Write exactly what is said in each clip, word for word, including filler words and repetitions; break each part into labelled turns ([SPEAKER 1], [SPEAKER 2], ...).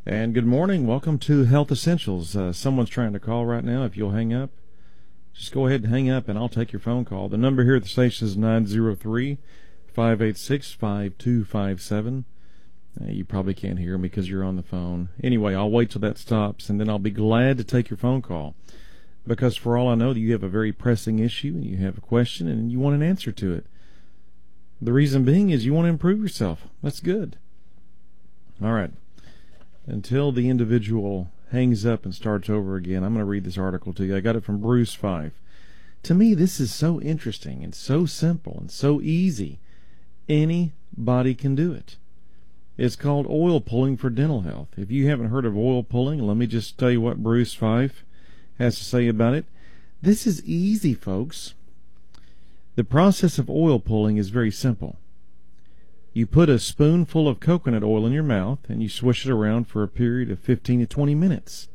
[SPEAKER 1] And good morning. Welcome to Health Essentials. Uh, someone's trying to call right now. If you'll hang up, just go ahead and hang up, and I'll take your phone call. The number here at the station is nine zero three, five eight six, five two five seven. Uh, you probably can't hear me because you're on the phone. Anyway, I'll wait till that stops, and then I'll be glad to take your phone call. Because for all I know, you have a very pressing issue, and you have a question, and you want an answer to it. The reason being is you want to improve yourself. That's good. All right. Until the individual hangs up and starts over again, I'm going to read this article to you. I got it from Bruce Fife. To me, this is so interesting and so simple and so easy. Anybody can do it. It's called oil pulling for dental health. If you haven't heard of oil pulling, let me just tell you what Bruce Fife has to say about it. This is easy, folks. The process of oil pulling is very simple. You put a spoonful of coconut oil in your mouth and you swish it around for a period of fifteen to twenty minutes.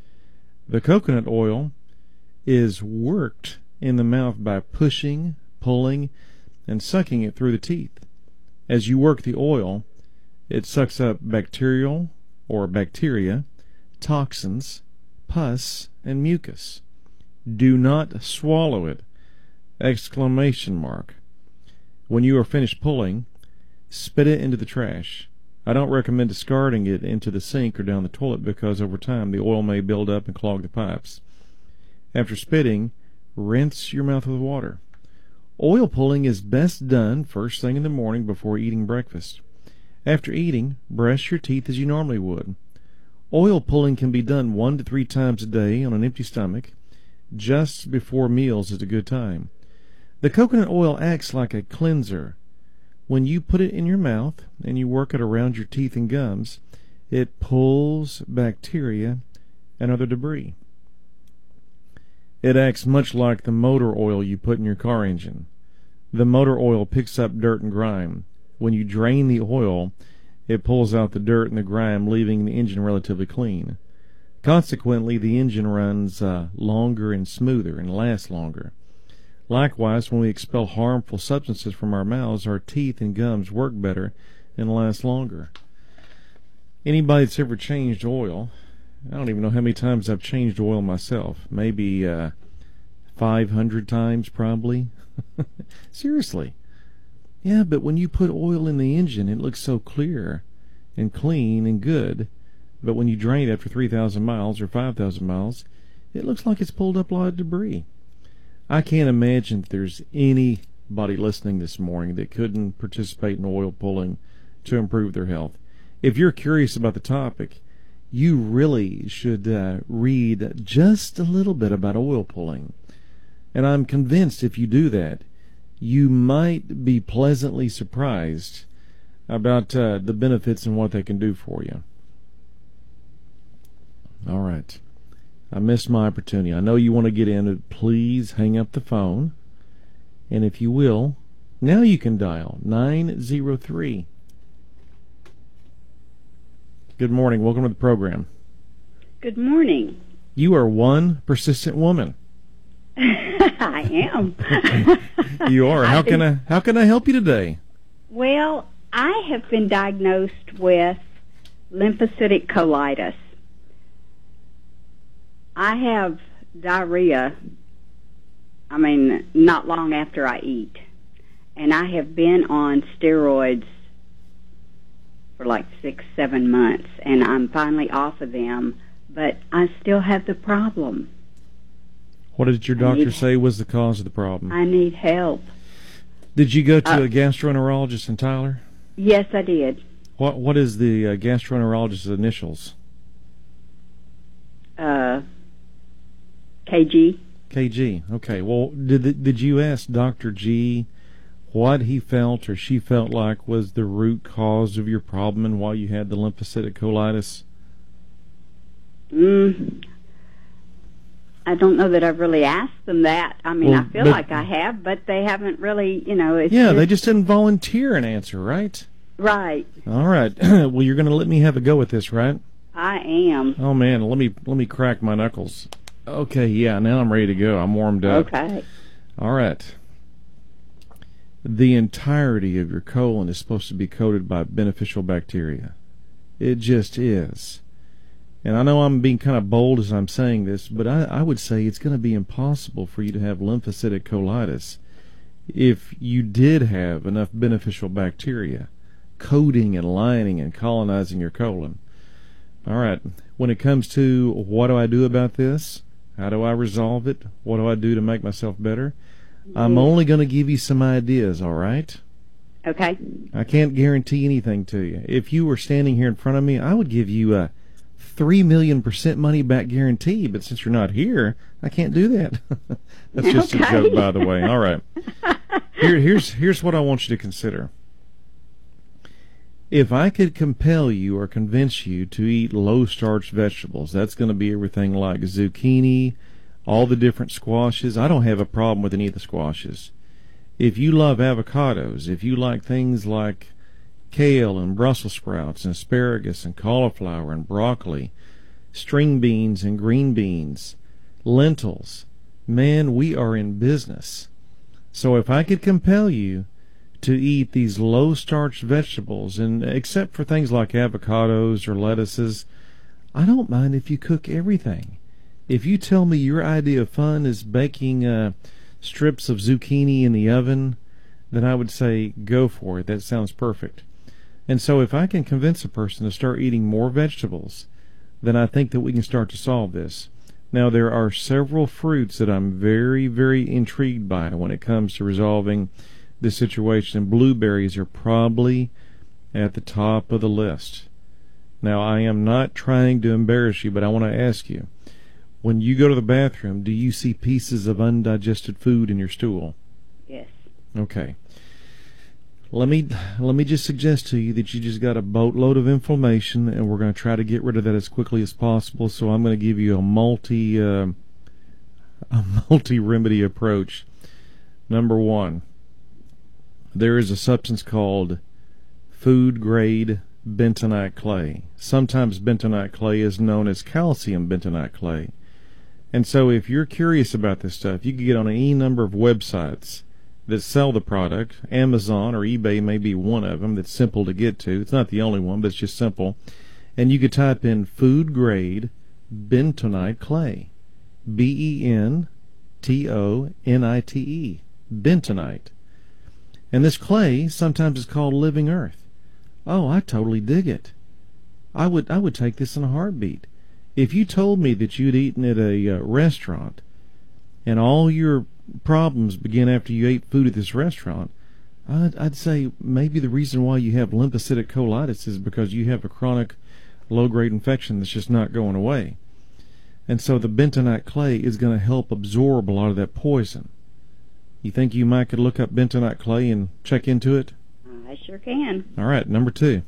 [SPEAKER 1] The coconut oil is worked in the mouth by pushing, pulling, and sucking it through the teeth. As you work the oil, it sucks up bacterial or bacteria, toxins, pus, and mucus. Do not swallow it! Exclamation mark. When you are finished pulling, spit it into the trash. I don't recommend discarding it into the sink or down the toilet because over time the oil may build up and clog the pipes. After spitting, rinse your mouth with water. Oil pulling is best done first thing in the morning before eating breakfast. After eating, brush your teeth as you normally would. Oil pulling can be done one to three times a day on an empty stomach. Just before meals is a good time. The coconut oil acts like a cleanser. When you put it in your mouth and you work it around your teeth and gums, it pulls bacteria and other debris. It acts much like the motor oil you put in your car engine. The motor oil picks up dirt and grime. When you drain the oil, it pulls out the dirt and the grime, leaving the engine relatively clean. Consequently, the engine runs uh, longer and smoother and lasts longer. Likewise, when we expel harmful substances from our mouths, our teeth and gums work better and last longer. Anybody that's ever changed oil, I don't even know how many times I've changed oil myself. Maybe uh, five hundred times probably. Seriously. Yeah, but when you put oil in the engine, it looks so clear and clean and good. But when you drain it after three thousand miles or five thousand miles, it looks like it's pulled up a lot of debris. I can't imagine that there's anybody listening this morning that couldn't participate in oil pulling to improve their health. If you're curious about the topic, you really should uh, read just a little bit about oil pulling. And I'm convinced if you do that, you might be pleasantly surprised about uh, the benefits and what they can do for you. All right. I missed my opportunity. I know you want to get in it. Please hang up the phone. And if you will, now you can dial nine zero three. Good morning. Welcome to the program.
[SPEAKER 2] Good morning.
[SPEAKER 1] You are one persistent woman.
[SPEAKER 2] I am.
[SPEAKER 1] You are. How
[SPEAKER 2] been,
[SPEAKER 1] can I how can I help you today?
[SPEAKER 2] Well, I have been diagnosed with lymphocytic colitis. I have diarrhea, I mean, not long after I eat. And I have been on steroids for like six, seven months. And I'm finally off of them, but I still have the problem.
[SPEAKER 1] What did your doctor need, say was the cause of the problem?
[SPEAKER 2] I need help.
[SPEAKER 1] Did you go to
[SPEAKER 2] uh,
[SPEAKER 1] a gastroenterologist in Tyler?
[SPEAKER 2] Yes, I did.
[SPEAKER 1] What What is the uh, gastroenterologist's initials?
[SPEAKER 2] Uh... K G.
[SPEAKER 1] K G. Okay. Well, did did you ask Doctor G what he felt or she felt like was the root cause of your problem and why you had the lymphocytic colitis?
[SPEAKER 2] Mm, I don't know that I've really asked them that. I mean, well, I feel but, like I have, but they haven't really, you know. It's
[SPEAKER 1] yeah,
[SPEAKER 2] just,
[SPEAKER 1] they just didn't volunteer an answer, right?
[SPEAKER 2] Right.
[SPEAKER 1] All right. Well, you're going to let me have a go at this, right?
[SPEAKER 2] I am.
[SPEAKER 1] Oh man, let me let me crack my knuckles. Okay, yeah, now I'm ready to go. I'm warmed up.
[SPEAKER 2] Okay.
[SPEAKER 1] All right. The entirety of your colon is supposed to be coated by beneficial bacteria. It just is. And I know I'm being kind of bold as I'm saying this, but I, I would say it's going to be impossible for you to have lymphocytic colitis if you did have enough beneficial bacteria coating and lining and colonizing your colon. All right, when it comes to what do I do about this, how do I resolve it, what do I do to make myself better, I'm only going to give you some ideas, all right?
[SPEAKER 2] Okay.
[SPEAKER 1] I can't guarantee anything to you. If you were standing here in front of me, I would give you a three million percent money back guarantee, but since you're not here, I can't do that. That's just
[SPEAKER 2] okay.
[SPEAKER 1] a joke, by the way. All right. Here, here's, here's what I want you to consider. If I could compel you or convince you to eat low-starch vegetables, that's going to be everything like zucchini, all the different squashes. I don't have a problem with any of the squashes. If you love avocados, if you like things like kale and Brussels sprouts and asparagus and cauliflower and broccoli, string beans and green beans, lentils, man, we are in business. So if I could compel you to eat these low-starch vegetables, and except for things like avocados or lettuces, I don't mind if you cook everything. If you tell me your idea of fun is baking uh, strips of zucchini in the oven, then I would say go for it. That sounds perfect. And so if I can convince a person to start eating more vegetables, then I think that we can start to solve this. Now, there are several fruits that I'm very, very intrigued by when it comes to resolving this situation. Blueberries are probably at the top of the list. Now, I am not trying to embarrass you, but I want to ask you, when you go to the bathroom, do you see pieces of undigested food in your stool?
[SPEAKER 2] Yes.
[SPEAKER 1] Okay. Let me let me just suggest to you that you just got a boatload of inflammation, and we're going to try to get rid of that as quickly as possible. So I'm going to give you a multi uh, a multi remedy approach. Number one, there is a substance called food grade bentonite clay. Sometimes bentonite clay is known as calcium bentonite clay. And so if you're curious about this stuff, you can get on any number of websites that sell the product. Amazon or eBay may be one of them that's simple to get to. It's not the only one, but it's just simple. And you could type in food grade bentonite clay. B E N T O N I T E. Bentonite. And this clay sometimes is called living earth. Oh, I totally dig it. I would I would take this in a heartbeat. If you told me that you'd eaten at a uh, restaurant and all your problems begin after you ate food at this restaurant, I'd, I'd say maybe the reason why you have lymphocytic colitis is because you have a chronic low-grade infection that's just not going away. And so the bentonite clay is going to help absorb a lot of that poison. You think you might could look up bentonite clay and check into it?
[SPEAKER 2] I sure can.
[SPEAKER 1] All right, number two.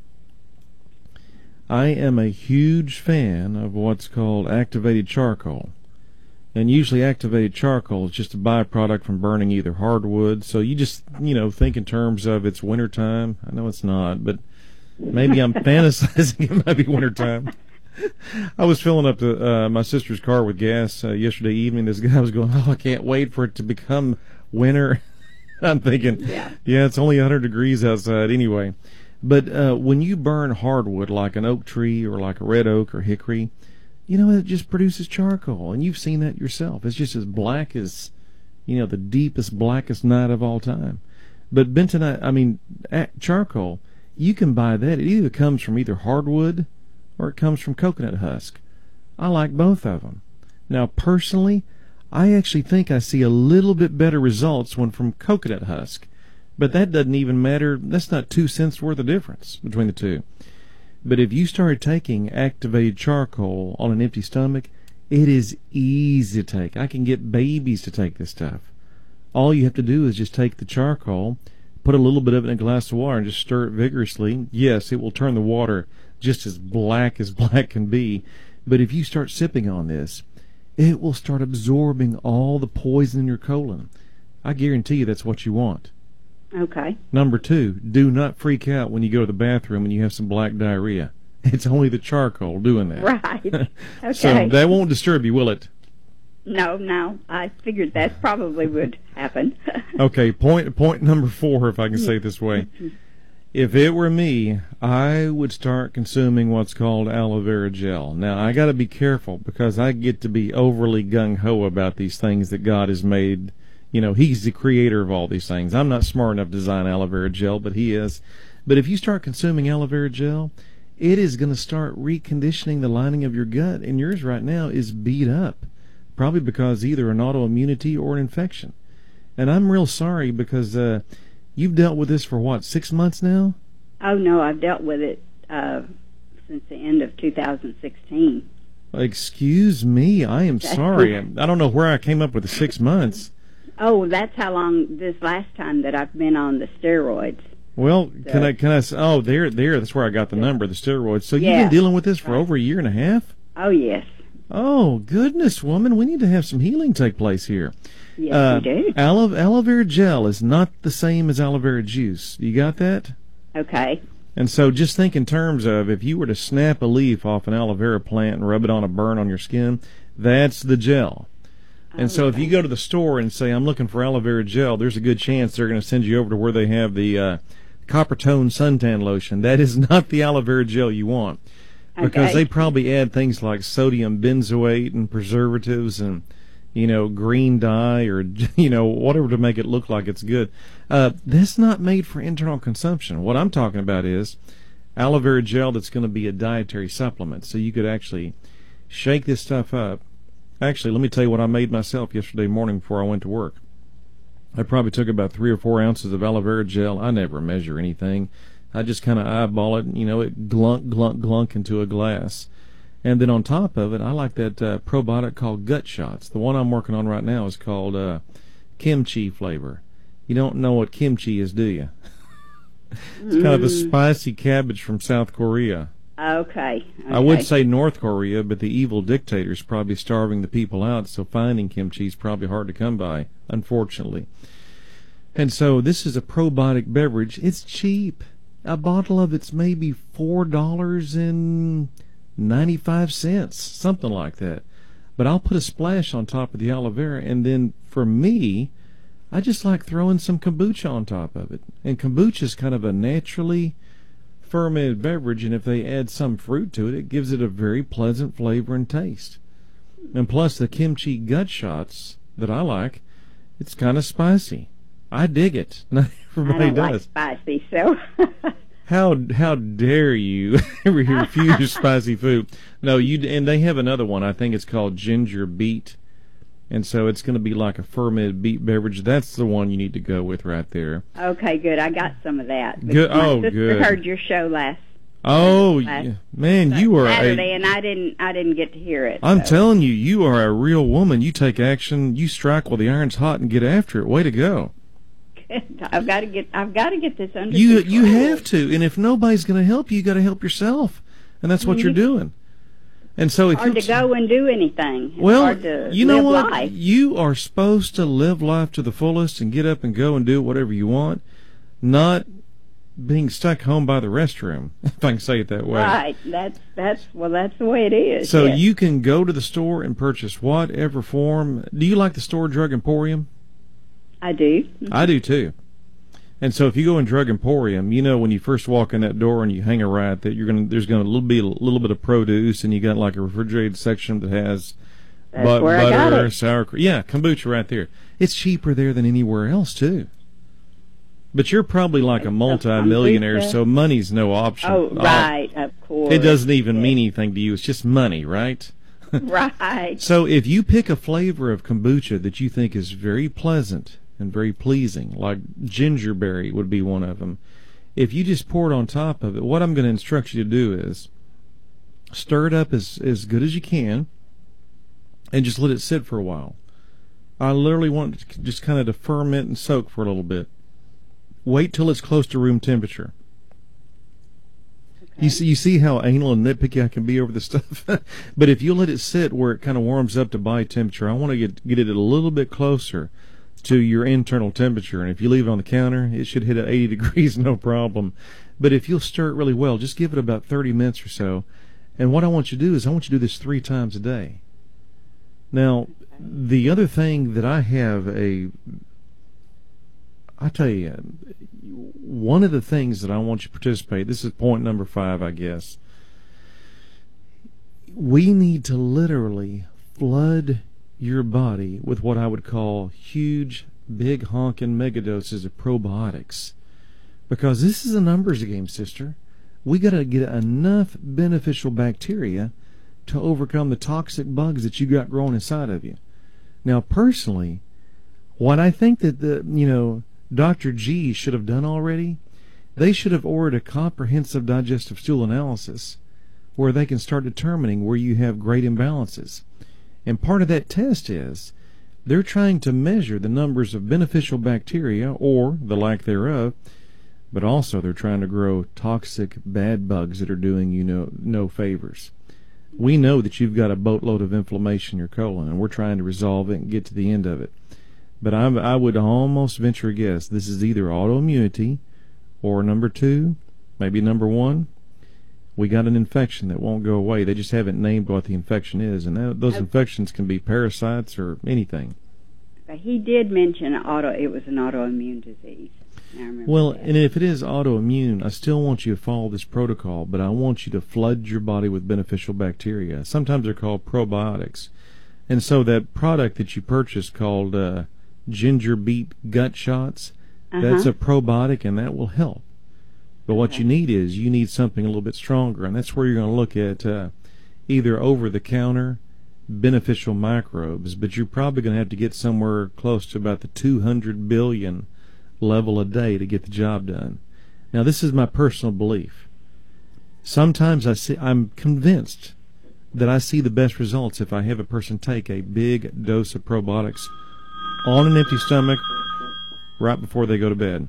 [SPEAKER 1] I am a huge fan of what's called activated charcoal. And usually activated charcoal is just a byproduct from burning either hardwood. So you just, you know, think in terms of it's wintertime. I know it's not, but maybe I'm fantasizing it might be wintertime. I was filling up the, uh, my sister's car with gas uh, yesterday evening. This guy was going, oh, I can't wait for it to become winter. I'm thinking,
[SPEAKER 2] yeah.
[SPEAKER 1] yeah, it's only one hundred degrees outside anyway. But uh, when you burn hardwood like an oak tree or like a red oak or hickory, you know, it just produces charcoal, and you've seen that yourself. It's just as black as, you know, the deepest, blackest night of all time. But bentonite, I mean, charcoal, you can buy that. It either comes from either hardwood or it comes from coconut husk. I like both of them. Now, personally, I actually think I see a little bit better results when from coconut husk. But that doesn't even matter. That's not two cents worth of difference between the two. But if you started taking activated charcoal on an empty stomach, it is easy to take. I can get babies to take this stuff. All you have to do is just take the charcoal, put a little bit of it in a glass of water, and just stir it vigorously. Yes, it will turn the water just as black as black can be. But if you start sipping on this, it will start absorbing all the poison in your colon. I guarantee you that's what you want.
[SPEAKER 2] Okay.
[SPEAKER 1] Number two, do not freak out when you go to the bathroom and you have some black diarrhea. It's only the charcoal doing that.
[SPEAKER 2] Right. Okay.
[SPEAKER 1] So that won't disturb you, will it?
[SPEAKER 2] No, no. I figured that probably would happen.
[SPEAKER 1] Okay, point point number four, if I can say it this way. If it were me, I would start consuming what's called aloe vera gel. Now, I got to be careful because I get to be overly gung-ho about these things that God has made. You know, He's the creator of all these things. I'm not smart enough to design aloe vera gel, but He is. But if you start consuming aloe vera gel, it is going to start reconditioning the lining of your gut, and yours right now is beat up, probably because either an autoimmunity or an infection. And I'm real sorry because uh, you've dealt with this for, what, six months now?
[SPEAKER 2] Oh, no, I've dealt with it uh, since the end of two thousand sixteen.
[SPEAKER 1] Excuse me, I am sorry. I don't know where I came up with the six months.
[SPEAKER 2] Oh, that's how long this last time that I've been on the steroids.
[SPEAKER 1] Well,
[SPEAKER 2] so,
[SPEAKER 1] can I, can I, oh, there, there, that's where I got the number, the steroids. So
[SPEAKER 2] yeah,
[SPEAKER 1] you've been dealing with this for
[SPEAKER 2] right.
[SPEAKER 1] over a year and a half?
[SPEAKER 2] Oh, yes.
[SPEAKER 1] Oh, goodness, woman, we need to have some healing take place here.
[SPEAKER 2] Yes,
[SPEAKER 1] uh,
[SPEAKER 2] we do.
[SPEAKER 1] Aloe, aloe vera gel is not the same as aloe vera juice. You got that?
[SPEAKER 2] Okay.
[SPEAKER 1] And so just think in terms of if you were to snap a leaf off an aloe vera plant and rub it on a burn on your skin, that's the gel. And so if you go to the store and say, I'm looking for aloe vera gel, there's a good chance they're going to send you over to where they have the uh, copper tone suntan lotion. That is not the aloe vera gel you want. Because
[SPEAKER 2] okay.
[SPEAKER 1] they probably add things like sodium benzoate and preservatives and, you know, green dye or, you know, whatever to make it look like it's good. Uh, that's not made for internal consumption. What I'm talking about is aloe vera gel that's going to be a dietary supplement. So you could actually shake this stuff up. Actually, let me tell you what I made myself yesterday morning before I went to work. I probably took about three or four ounces of aloe vera gel. I never measure anything. I just kind of eyeball it, and, you know, it glunk, glunk, glunk into a glass. And then on top of it, I like that uh, probiotic called Gut Shots. The one I'm working on right now is called uh, kimchi flavor. You don't know what kimchi is, do you? It's kind of a spicy cabbage from South Korea.
[SPEAKER 2] Okay. okay.
[SPEAKER 1] I would say North Korea, but the evil dictator's probably starving the people out, so finding kimchi is probably hard to come by, unfortunately. And so this is a probiotic beverage. It's cheap. A bottle of it's maybe four dollars and ninety-five cents, something like that. But I'll put a splash on top of the aloe vera, and then for me, I just like throwing some kombucha on top of it. And kombucha is kind of a naturally fermented beverage, and if they add some fruit to it, it gives it a very pleasant flavor and taste. And plus the kimchi gut shots that I like, it's kind of spicy. I dig it. Not everybody
[SPEAKER 2] I don't
[SPEAKER 1] does.
[SPEAKER 2] like spicy, so.
[SPEAKER 1] How how dare you refuse spicy food? No, you and they have another one. I think it's called ginger beet, and so it's going to be like a fermented beet beverage. That's the one you need to go with right there.
[SPEAKER 2] Okay, good. I got some of that.
[SPEAKER 1] Good.
[SPEAKER 2] My
[SPEAKER 1] Oh,
[SPEAKER 2] sister
[SPEAKER 1] good.
[SPEAKER 2] heard your show last.
[SPEAKER 1] Oh,
[SPEAKER 2] last
[SPEAKER 1] yeah. Man, you are
[SPEAKER 2] Saturday,
[SPEAKER 1] a.
[SPEAKER 2] and I didn't. I didn't get to hear it.
[SPEAKER 1] I'm
[SPEAKER 2] so.
[SPEAKER 1] telling you, you are a real woman. You take action. You strike while the iron's hot and get after it. Way to go.
[SPEAKER 2] I've got to get. I've got to get this under
[SPEAKER 1] You
[SPEAKER 2] control.
[SPEAKER 1] you have to, and if nobody's going to help you, you got to help yourself, and that's what
[SPEAKER 2] Mhm.
[SPEAKER 1] you're doing. And so if
[SPEAKER 2] hard
[SPEAKER 1] you
[SPEAKER 2] to go and do anything. It's
[SPEAKER 1] well,
[SPEAKER 2] hard to
[SPEAKER 1] you know
[SPEAKER 2] live
[SPEAKER 1] what?
[SPEAKER 2] life.
[SPEAKER 1] You are supposed to live life to the fullest and get up and go and do whatever you want, not being stuck home by the restroom, if I can say it that way.
[SPEAKER 2] Right. That's that's well. That's the way it is.
[SPEAKER 1] So
[SPEAKER 2] yes.
[SPEAKER 1] you can go to the store and purchase whatever form. Do you like the store Drug Emporium?
[SPEAKER 2] I do.
[SPEAKER 1] I do too. And so if you go in Drug Emporium, you know when you first walk in that door and you hang a right that you're gonna there's gonna be a little bit of produce, and you got like a refrigerated section that has
[SPEAKER 2] That's
[SPEAKER 1] but,
[SPEAKER 2] where I got
[SPEAKER 1] butter,
[SPEAKER 2] it.
[SPEAKER 1] sour cream. Yeah, kombucha right there. It's cheaper there than anywhere else too. But you're probably like a multi-millionaire,
[SPEAKER 2] kombucha.
[SPEAKER 1] so money's no option.
[SPEAKER 2] Oh, right. Of course.
[SPEAKER 1] It doesn't even
[SPEAKER 2] Yes.
[SPEAKER 1] mean anything to you. It's just money, right?
[SPEAKER 2] Right.
[SPEAKER 1] So if you pick a flavor of kombucha that you think is very pleasant and very pleasing, like gingerberry would be one of them, if you just pour it on top of it, what I'm going to instruct you to do is stir it up as, as good as you can and just let it sit for a while. I literally want it to just kind of to ferment and soak for a little bit. Wait till it's close to room temperature. You see, you see how anal and nitpicky I can be over this stuff. But if you let it sit where it kind of warms up to body temperature, I want to get get it a little bit closer to your internal temperature. And if you leave it on the counter, it should hit at eighty degrees, no problem. But if you'll stir it really well, just give it about thirty minutes or so. And what I want you to do is I want you to do this three times a day. Now, the other thing that I have a I tell you, one of the things that I want you to participate, this is point number five, I guess. We need to literally flood your body with what I would call huge, big honking megadoses of probiotics. Because this is a numbers game, sister. We got to get enough beneficial bacteria to overcome the toxic bugs that you got growing inside of you. Now, personally, what I think that the, you know, Doctor G should have done already, they should have ordered a comprehensive digestive stool analysis where they can start determining where you have great imbalances. And part of that test is they're trying to measure the numbers of beneficial bacteria, or the lack thereof, but also they're trying to grow toxic bad bugs that are doing you no, no favors. We know that you've got a boatload of inflammation in your colon, and we're trying to resolve it and get to the end of it. But I, I would almost venture a guess this is either autoimmunity, or number two, maybe number one, we got an infection that won't go away. They just haven't named what the infection is, and that, those okay. infections can be parasites or anything.
[SPEAKER 2] He did mention auto. It was an autoimmune disease. I remember
[SPEAKER 1] well,
[SPEAKER 2] that.
[SPEAKER 1] And if it is autoimmune, I still want you to follow this protocol, but I want you to flood your body with beneficial bacteria. Sometimes they're called probiotics. And so that product that you purchased called uh, ginger beet gut shots, uh-huh. that's a probiotic, and that will help. But what okay. you need is you need something a little bit stronger, and that's where you're going to look at uh, either over-the-counter beneficial microbes, but you're probably going to have to get somewhere close to about the two hundred billion level a day to get the job done. Now, this is my personal belief. Sometimes I see, I'm convinced that I see the best results if I have a person take a big dose of probiotics on an empty stomach right before they go to bed.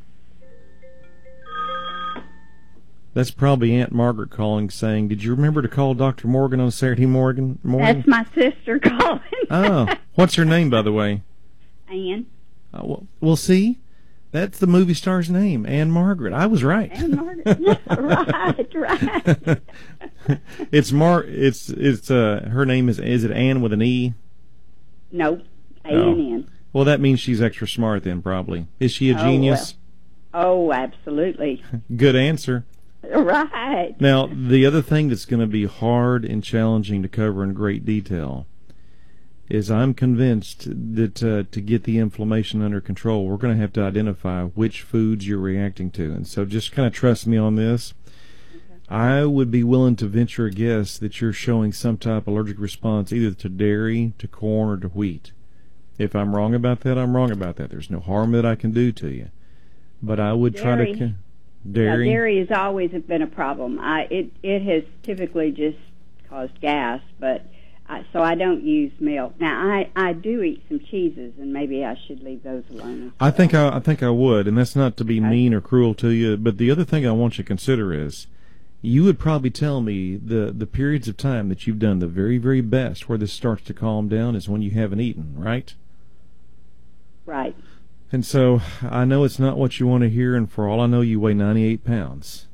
[SPEAKER 1] That's probably Aunt Margaret calling, saying, "Did you remember to call Doctor Morgan on Saturday morning?" morning?
[SPEAKER 2] That's my sister calling.
[SPEAKER 1] Oh, what's her name, by the way?
[SPEAKER 2] Ann.
[SPEAKER 1] Uh, well, well, see, that's the movie star's name, Ann Margaret. I was right.
[SPEAKER 2] Ann Margaret. right, right.
[SPEAKER 1] it's Mar. It's it's uh. Her name is is it Ann with an E?
[SPEAKER 2] No, A N N.
[SPEAKER 1] Well, that means she's extra smart then, probably. Is she a genius?
[SPEAKER 2] Well. Oh, absolutely.
[SPEAKER 1] Good answer.
[SPEAKER 2] Right.
[SPEAKER 1] Now, the other thing that's going to be hard and challenging to cover in great detail is I'm convinced that uh, to get the inflammation under control, we're going to have to identify which foods you're reacting to. And so just kind of trust me on this. Okay. I would be willing to venture a guess that you're showing some type of allergic response either to dairy, to corn, or to wheat. If I'm wrong about that, I'm wrong about that. There's no harm that I can do to you. But I would
[SPEAKER 2] dairy.
[SPEAKER 1] try to... Dairy?
[SPEAKER 2] Yeah, dairy has always been a problem. I it it has typically just caused gas, but I, so I don't use milk. Now I, I do eat some cheeses, and maybe I should leave those alone.
[SPEAKER 1] I think I, I think I would, and that's not to be okay. mean or cruel to you. But the other thing I want you to consider is, you would probably tell me the the periods of time that you've done the very very best where this starts to calm down is when you haven't eaten, right?
[SPEAKER 2] Right.
[SPEAKER 1] And so I know it's not what you want to hear, and for all I know, you weigh ninety-eight pounds.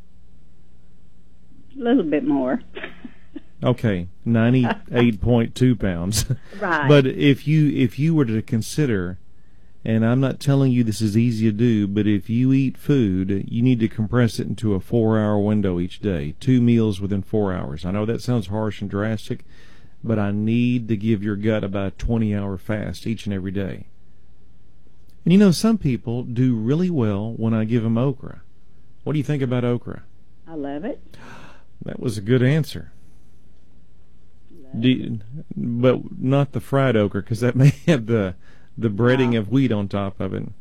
[SPEAKER 2] A little bit more.
[SPEAKER 1] Okay, ninety-eight point two pounds.
[SPEAKER 2] Right.
[SPEAKER 1] But if you if you were to consider, and I'm not telling you this is easy to do, but if you eat food, you need to compress it into a four-hour window each day, two meals within four hours. I know that sounds harsh and drastic, but I need to give your gut about a twenty-hour fast each and every day. And you know, some people do really well when I give them okra. What do you think about okra?
[SPEAKER 2] I love it.
[SPEAKER 1] That was a good answer. Do you, but not the fried okra, because that may have the the breading
[SPEAKER 2] wow.
[SPEAKER 1] of wheat on top of it.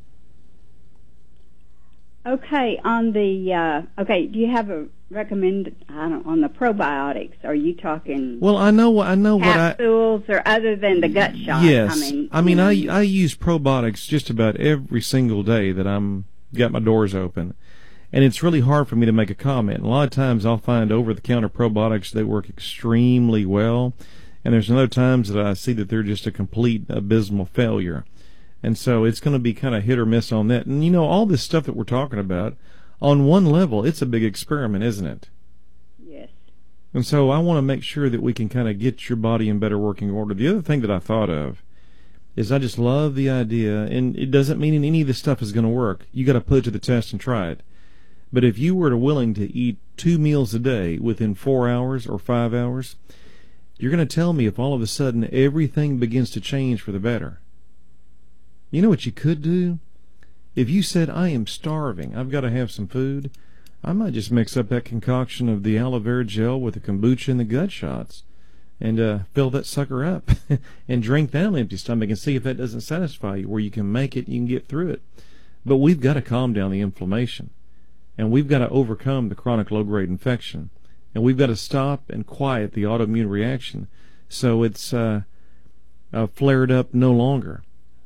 [SPEAKER 2] Okay, on the uh, okay, do you have a recommend? I don't on the probiotics. Are you talking?
[SPEAKER 1] Well, I know I know what I
[SPEAKER 2] capsules or other than the gut shot.
[SPEAKER 1] Yes,
[SPEAKER 2] I mean,
[SPEAKER 1] I mean I I use probiotics just about every single day that I'm got my doors open, and it's really hard for me to make a comment. A lot of times I'll find over-the-counter probiotics that work extremely well, and there's other times that I see that they're just a complete abysmal failure. And so it's going to be kind of hit or miss on that. And, you know, all this stuff that we're talking about, on one level, it's a big experiment, isn't it?
[SPEAKER 2] Yes.
[SPEAKER 1] And so I want to make sure that we can kind of get your body in better working order. The other thing that I thought of is I just love the idea, and it doesn't mean any of this stuff is going to work. You got to put it to the test and try it. But if you were willing to eat two meals a day within four hours or five hours, you're going to tell me if all of a sudden everything begins to change for the better. You know what you could do? If you said, I am starving, I've got to have some food, I might just mix up that concoction of the aloe vera gel with the kombucha and the gut shots and uh, fill that sucker up and drink that on an empty stomach and see if that doesn't satisfy you, where you can make it, you can get through it. But we've got to calm down the inflammation, and we've got to overcome the chronic low-grade infection, and we've got to stop and quiet the autoimmune reaction so it's uh, uh, flared up no longer.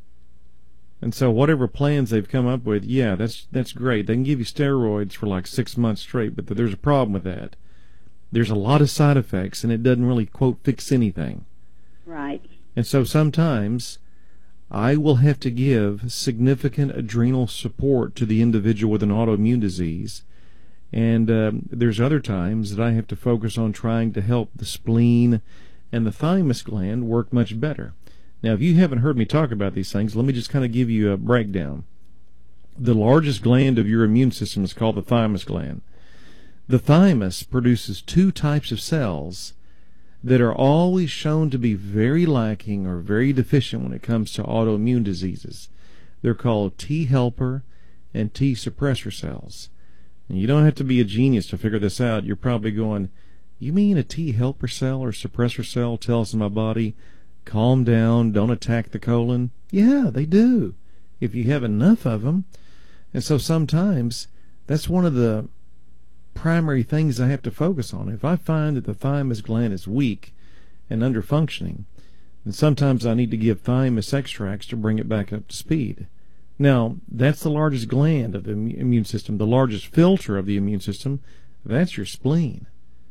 [SPEAKER 1] And so whatever plans they've come up with, yeah, that's that's great. They can give you steroids for like six months straight, but there's a problem with that. There's a lot of side effects, and it doesn't really, quote, fix anything.
[SPEAKER 2] Right.
[SPEAKER 1] And so sometimes I will have to give significant adrenal support to the individual with an autoimmune disease, and um, there's other times that I have to focus on trying to help the spleen and the thymus gland work much better. Now, if you haven't heard me talk about these things, let me just kind of give you a breakdown. The largest gland of your immune system is called the thymus gland. The thymus produces two types of cells that are always shown to be very lacking or very deficient when it comes to autoimmune diseases. They're called T helper and T suppressor cells. And you don't have to be a genius to figure this out. You're probably going, you mean a T helper cell or suppressor cell tells my body, calm down, don't attack the colon? Yeah, they do, if you have enough of them. And so sometimes that's one of the primary things I have to focus on. If I find that the thymus gland is weak and under functioning, then sometimes I need to give thymus extracts to bring it back up to speed. Now, that's the largest gland of the immune system, the largest filter of the immune system. That's your spleen.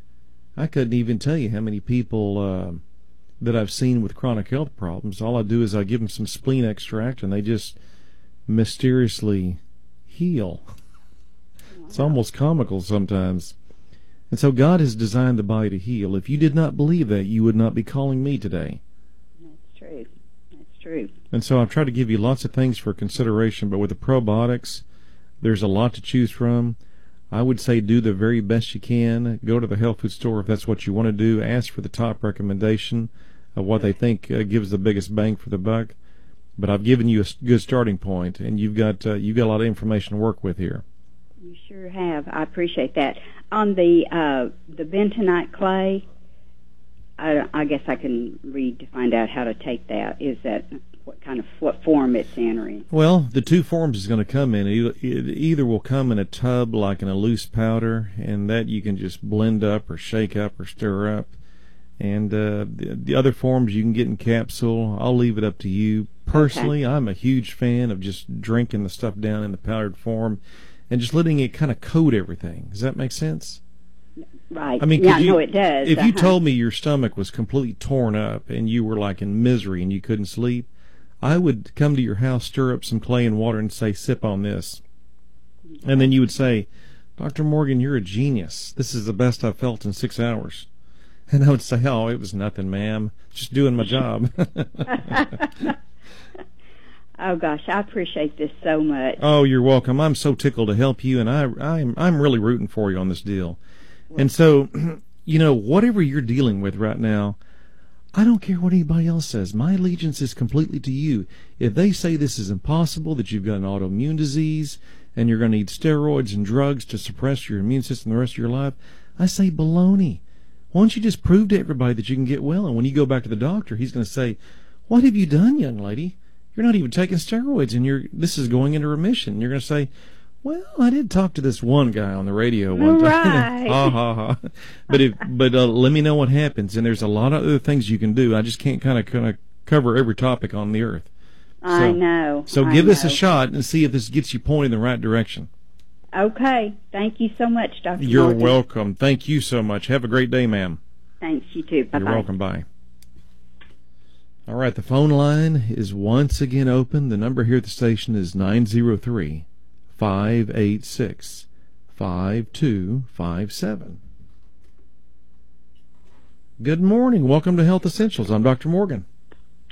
[SPEAKER 1] I couldn't even tell you how many people uh, that I've seen with chronic health problems. All I do is I give them some spleen extract, and they just mysteriously heal. It's almost comical sometimes. And so God has designed the body to heal. If you did not believe that, you would not be calling me today.
[SPEAKER 2] That's true. That's true.
[SPEAKER 1] And so I've tried to give you lots of things for consideration, but with the probiotics, there's a lot to choose from. I would say do the very best you can. Go to the health food store if that's what you want to do. Ask for the top recommendation of what they think uh, gives the biggest bang for the buck. But I've given you a good starting point, and you've got uh, you've got a lot of information to work with here.
[SPEAKER 2] You sure have. I appreciate that. On the uh, the bentonite clay, I, I guess I can read to find out how to take that. Is that what kind of what form it's entering?
[SPEAKER 1] Well, the two forms it's going to come in. It either will come in a tub like in a loose powder, and that you can just blend up or shake up or stir up. And uh, the, the other forms you can get in capsule. I'll leave it up to you. Personally, okay. I'm a huge fan of just drinking the stuff down in the powdered form and just letting it kind of coat everything. Does that make sense?
[SPEAKER 2] Right.
[SPEAKER 1] I mean,
[SPEAKER 2] yeah,
[SPEAKER 1] you,
[SPEAKER 2] no, it does.
[SPEAKER 1] If
[SPEAKER 2] uh-huh.
[SPEAKER 1] you told me your stomach was completely torn up and you were like in misery and you couldn't sleep, I would come to your house, stir up some clay and water, and say, sip on this. Okay. And then you would say, Doctor Morgan, you're a genius. This is the best I've felt in six hours. And I would say, oh, it was nothing, ma'am. Just doing my job.
[SPEAKER 2] Oh gosh, I appreciate this so much.
[SPEAKER 1] Oh, you're welcome. I'm so tickled to help you, and I, I'm, I'm really rooting for you on this deal. Well, and so, you know, whatever you're dealing with right now, I don't care what anybody else says. My allegiance is completely to you. If they say this is impossible, that you've got an autoimmune disease, and you're going to need steroids and drugs to suppress your immune system the rest of your life, I say baloney. Why don't you just prove to everybody that you can get well? And when you go back to the doctor, he's going to say, what have you done, young lady? You're not even taking steroids, and you're this is going into remission. And you're going to say, well, I did talk to this one guy on the radio one time.
[SPEAKER 2] Right.
[SPEAKER 1] ha, ha, ha. But, if, but uh, let me know what happens. And there's a lot of other things you can do. I just can't kind of kind of cover every topic on the earth. So,
[SPEAKER 2] I know.
[SPEAKER 1] So
[SPEAKER 2] I
[SPEAKER 1] give
[SPEAKER 2] know.
[SPEAKER 1] this a shot and see if this gets you pointed in the right direction.
[SPEAKER 2] Okay. Thank you so much, Doctor
[SPEAKER 1] You're
[SPEAKER 2] Morgan.
[SPEAKER 1] welcome. Thank you so much. Have a great day, ma'am.
[SPEAKER 2] Thanks, you too. Bye-bye.
[SPEAKER 1] You're welcome. Bye. All right, the phone line is once again open. The number here at the station is nine zero three, five eight six, five two five seven. Good morning. Welcome to Health Essentials. I'm Doctor Morgan.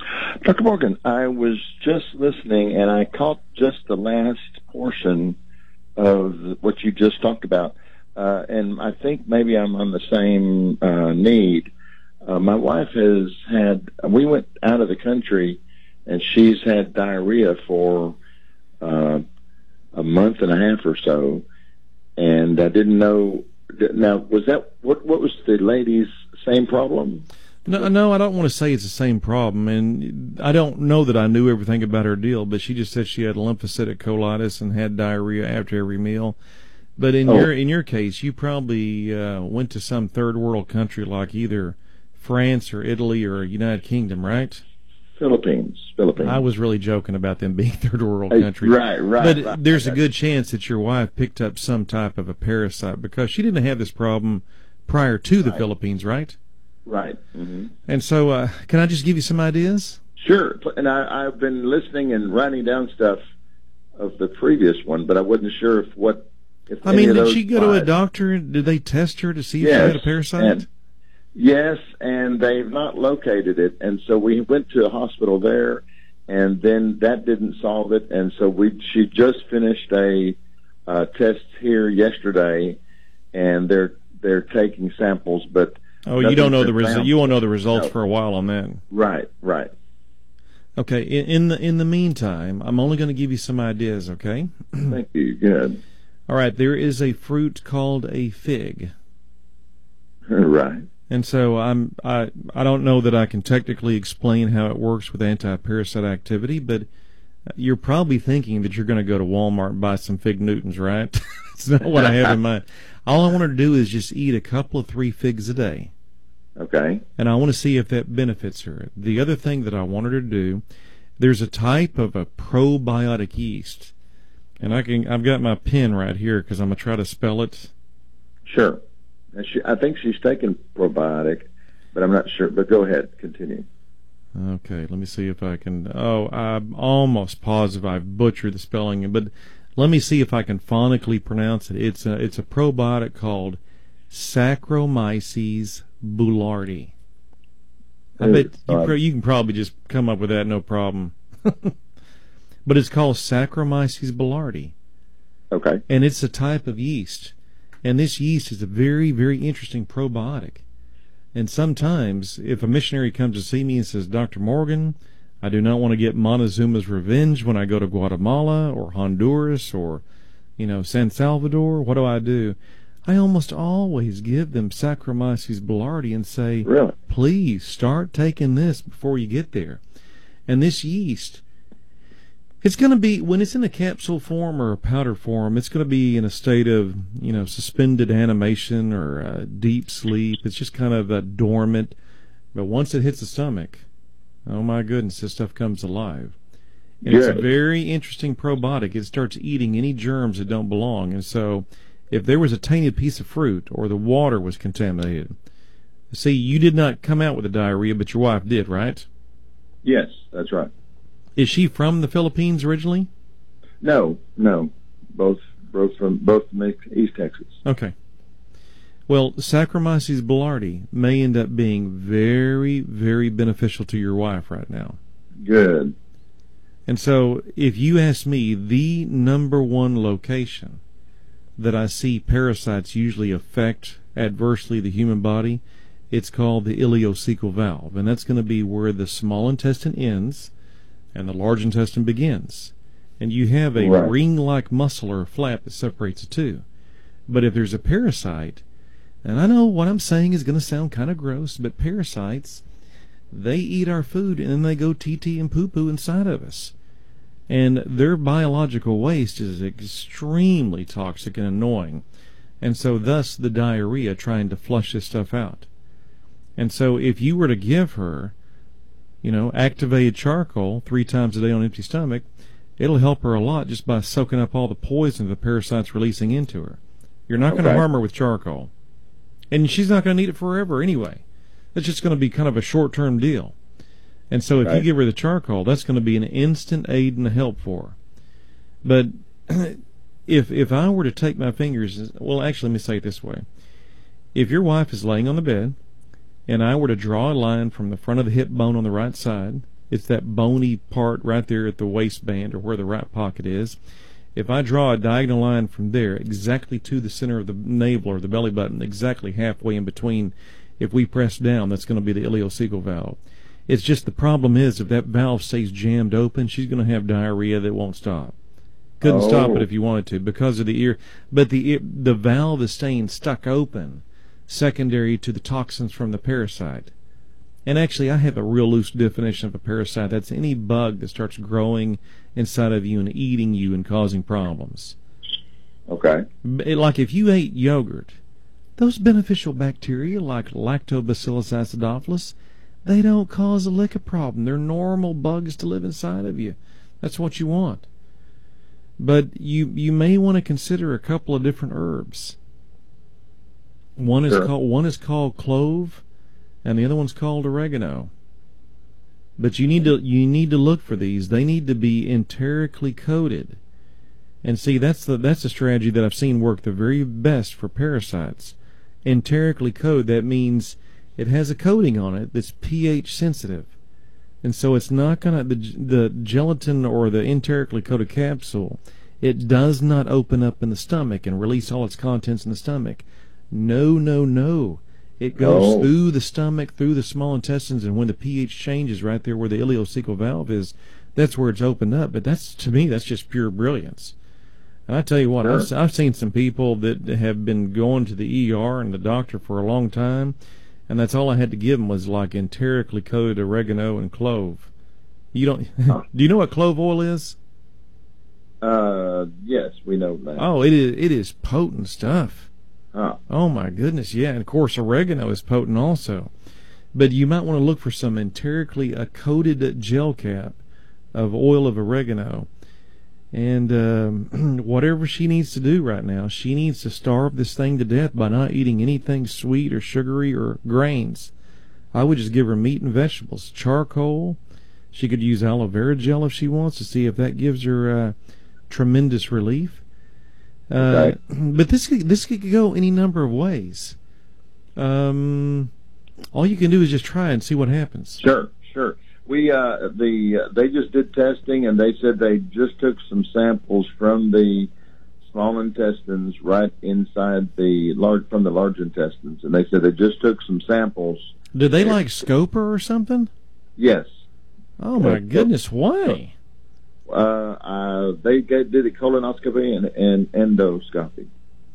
[SPEAKER 3] Doctor Morgan, I was just listening, and I caught just the last portion of what you just talked about, uh, and I think maybe I'm on the same uh, need. Uh, my wife has had, we went out of the country, and she's had diarrhea for uh, a month and a half or so, and I didn't know. Now, was that, what, what was the lady's same problem?
[SPEAKER 1] No, no, I don't want to say it's the same problem, and I don't know that I knew everything about her deal, but she just said she had lymphocytic colitis and had diarrhea after every meal. But in
[SPEAKER 3] Oh.
[SPEAKER 1] your in your case, you probably uh, went to some third world country like either France or Italy or United Kingdom, right?
[SPEAKER 3] Philippines, Philippines.
[SPEAKER 1] I was really joking about them being third world
[SPEAKER 3] Uh,
[SPEAKER 1] countries.
[SPEAKER 3] right, right,
[SPEAKER 1] But
[SPEAKER 3] right.
[SPEAKER 1] there's a
[SPEAKER 3] Right.
[SPEAKER 1] good chance that your wife picked up some type of a parasite because she didn't have this problem prior to the
[SPEAKER 3] Right.
[SPEAKER 1] Philippines, right?
[SPEAKER 3] Right. Mm-hmm.
[SPEAKER 1] And so, uh, can I just give you some ideas?
[SPEAKER 3] Sure. And I, I've been listening and writing down stuff of the previous one, but I wasn't sure if what. If
[SPEAKER 1] I
[SPEAKER 3] any
[SPEAKER 1] mean,
[SPEAKER 3] of
[SPEAKER 1] did
[SPEAKER 3] those
[SPEAKER 1] she go to a
[SPEAKER 3] applied.
[SPEAKER 1] doctor? Did they test her to see if
[SPEAKER 3] Yes,
[SPEAKER 1] she had a parasite?
[SPEAKER 3] and- Yes, and they've not located it, and so we went to a hospital there, and then that didn't solve it, and so we she just finished a uh, test here yesterday, and they're they're taking samples, but
[SPEAKER 1] oh, you don't know the
[SPEAKER 3] nothing's been
[SPEAKER 1] result.
[SPEAKER 3] found.
[SPEAKER 1] You won't know the results
[SPEAKER 3] No.
[SPEAKER 1] for a while on that.
[SPEAKER 3] Right, right.
[SPEAKER 1] Okay. In, in the in the meantime, I'm only going to give you some ideas. Okay.
[SPEAKER 3] Thank you. Good.
[SPEAKER 1] All right. There is a fruit called a fig.
[SPEAKER 3] Right.
[SPEAKER 1] And so I'm I I don't know that I can technically explain how it works with anti-parasite activity, but you're probably thinking that you're going to go to Walmart and buy some fig Newtons, right? That's not what I have in mind. All I want her to do is just eat a couple of three figs a day,
[SPEAKER 3] Okay.
[SPEAKER 1] and I want to see if that benefits her. The other thing that I want her to do, there's a type of a probiotic yeast, and I can I've got my pen right here because I'm gonna try to spell it.
[SPEAKER 3] Sure. And she, I think she's taken probiotic, but I'm not sure. But go ahead. Continue.
[SPEAKER 1] Okay, let me see if I can. Oh, I'm almost positive I've butchered the spelling, but let me see if I can phonetically pronounce it. It's a it's a probiotic called Saccharomyces boulardii. I bet you,
[SPEAKER 3] Uh,
[SPEAKER 1] pro- you can probably just come up with that no problem. But it's called Saccharomyces boulardii,
[SPEAKER 3] Okay.
[SPEAKER 1] and it's a type of yeast. And this yeast is a very, very interesting probiotic. And sometimes, if a missionary comes to see me and says, Doctor Morgan, I do not want to get Montezuma's revenge when I go to Guatemala or Honduras or, you know, San Salvador, what do I do? I almost always give them Saccharomyces boulardii and say,
[SPEAKER 3] Really?
[SPEAKER 1] please start taking this before you get there. And this yeast, it's going to be, when it's in a capsule form or a powder form, it's going to be in a state of, you know, suspended animation or uh, deep sleep. It's just kind of uh, dormant. But once it hits the stomach, oh my goodness, this stuff comes alive. And it's a
[SPEAKER 3] Good.
[SPEAKER 1] very interesting probiotic. It starts eating any germs that don't belong. And so if there was a tainted piece of fruit or the water was contaminated, see, you did not come out with the diarrhea, but your wife did, right?
[SPEAKER 3] Yes, that's right.
[SPEAKER 1] Is she from the Philippines originally?
[SPEAKER 3] No, no. Both, both from both from East Texas.
[SPEAKER 1] Okay. Well, Saccharomyces boulardii may end up being very, very beneficial to your wife right now.
[SPEAKER 3] Good.
[SPEAKER 1] And so, if you ask me, the number one location that I see parasites usually affect adversely the human body, it's called the ileocecal valve. And that's going to be where the small intestine ends and the large intestine begins. And you have a
[SPEAKER 3] Right.
[SPEAKER 1] ring-like muscle or flap that separates the two. But if there's a parasite, and I know what I'm saying is going to sound kind of gross, but parasites, they eat our food and then they go T-T and poo-poo inside of us. And their biological waste is extremely toxic and annoying. And so thus the diarrhea trying to flush this stuff out. And so if you were to give her, you know, activated charcoal three times a day on an empty stomach, it'll help her a lot just by soaking up all the poison the parasite's releasing into her. You're not going to
[SPEAKER 3] Okay.
[SPEAKER 1] harm her with charcoal. And she's not going to need it forever anyway. That's just going to be kind of a short-term deal. And so if you
[SPEAKER 3] Right.
[SPEAKER 1] give her the charcoal, that's going to be an instant aid and a help for her. But if if I were to take my fingers, well, actually, let me say it this way. If your wife is laying on the bed, and I were to draw a line from the front of the hip bone on the right side, It's that bony part right there at the waistband or where the right pocket is. If I draw a diagonal line from there exactly to the center of the navel or the belly button, exactly halfway in between, if we press down, that's going to be the ileocecal valve. It's just the problem is if that valve stays jammed open, she's going to have diarrhea that won't stop. Couldn't
[SPEAKER 3] oh.
[SPEAKER 1] stop it if you wanted to because of the ear. But the ear, the valve is staying stuck open, secondary to the toxins from the parasite. And actually, I have a real loose definition of a parasite. That's any bug that starts growing inside of you and eating you and causing problems.
[SPEAKER 3] Okay.
[SPEAKER 1] Like if you ate yogurt, those beneficial bacteria like Lactobacillus acidophilus, they don't cause a lick of problem. They're normal bugs to live inside of you. That's what you want. But you you may want to consider a couple of different herbs. One is
[SPEAKER 3] Sure.
[SPEAKER 1] called one is called clove, and the other one's called oregano. But you need to you need to look for these. They need to be enterically coated. And see, that's the that's the strategy that I've seen work the very best for parasites. Enterically coated, that means it has a coating on it that's pH sensitive. And so it's not gonna the the gelatin or the enterically coated capsule, it does not open up in the stomach and release all its contents in the stomach. No, no, no. It goes
[SPEAKER 3] No.
[SPEAKER 1] through the stomach, through the small intestines, and when the pH changes right there where the ileocecal valve is, that's where it's opened up. But that's, to me, that's just pure brilliance. And I tell you what,
[SPEAKER 3] Sure.
[SPEAKER 1] I've, I've seen some people that have been going to the E R and the doctor for a long time, and that's all I had to give them was like enterically coated oregano and clove. You don't?
[SPEAKER 3] Huh.
[SPEAKER 1] Do you know what clove oil is?
[SPEAKER 3] Uh, yes, we know that.
[SPEAKER 1] Oh, it is. It is potent stuff.
[SPEAKER 3] Huh.
[SPEAKER 1] Oh my goodness, yeah, and of course oregano is potent also. But you might want to look for some enterically uh, coated gel cap of oil of oregano. And um, whatever she needs to do right now, she needs to starve this thing to death by not eating anything sweet or sugary or grains. I would just give her meat and vegetables, charcoal. She could use aloe vera gel if she wants to see if that gives her uh, tremendous relief. Uh,
[SPEAKER 3] Okay.
[SPEAKER 1] But this could, this could go any number of ways. Um, all you can do is just try and see what happens.
[SPEAKER 3] Sure, sure. We uh, the uh, they just did testing, and they said they just took some samples from the small intestines right inside the large from the large intestines, and they said they just took some samples.
[SPEAKER 1] Did they like scope her or something?
[SPEAKER 3] Yes.
[SPEAKER 1] Oh my
[SPEAKER 3] Uh,
[SPEAKER 1] goodness, why?
[SPEAKER 3] Uh, uh, they get, did a colonoscopy and, and endoscopy.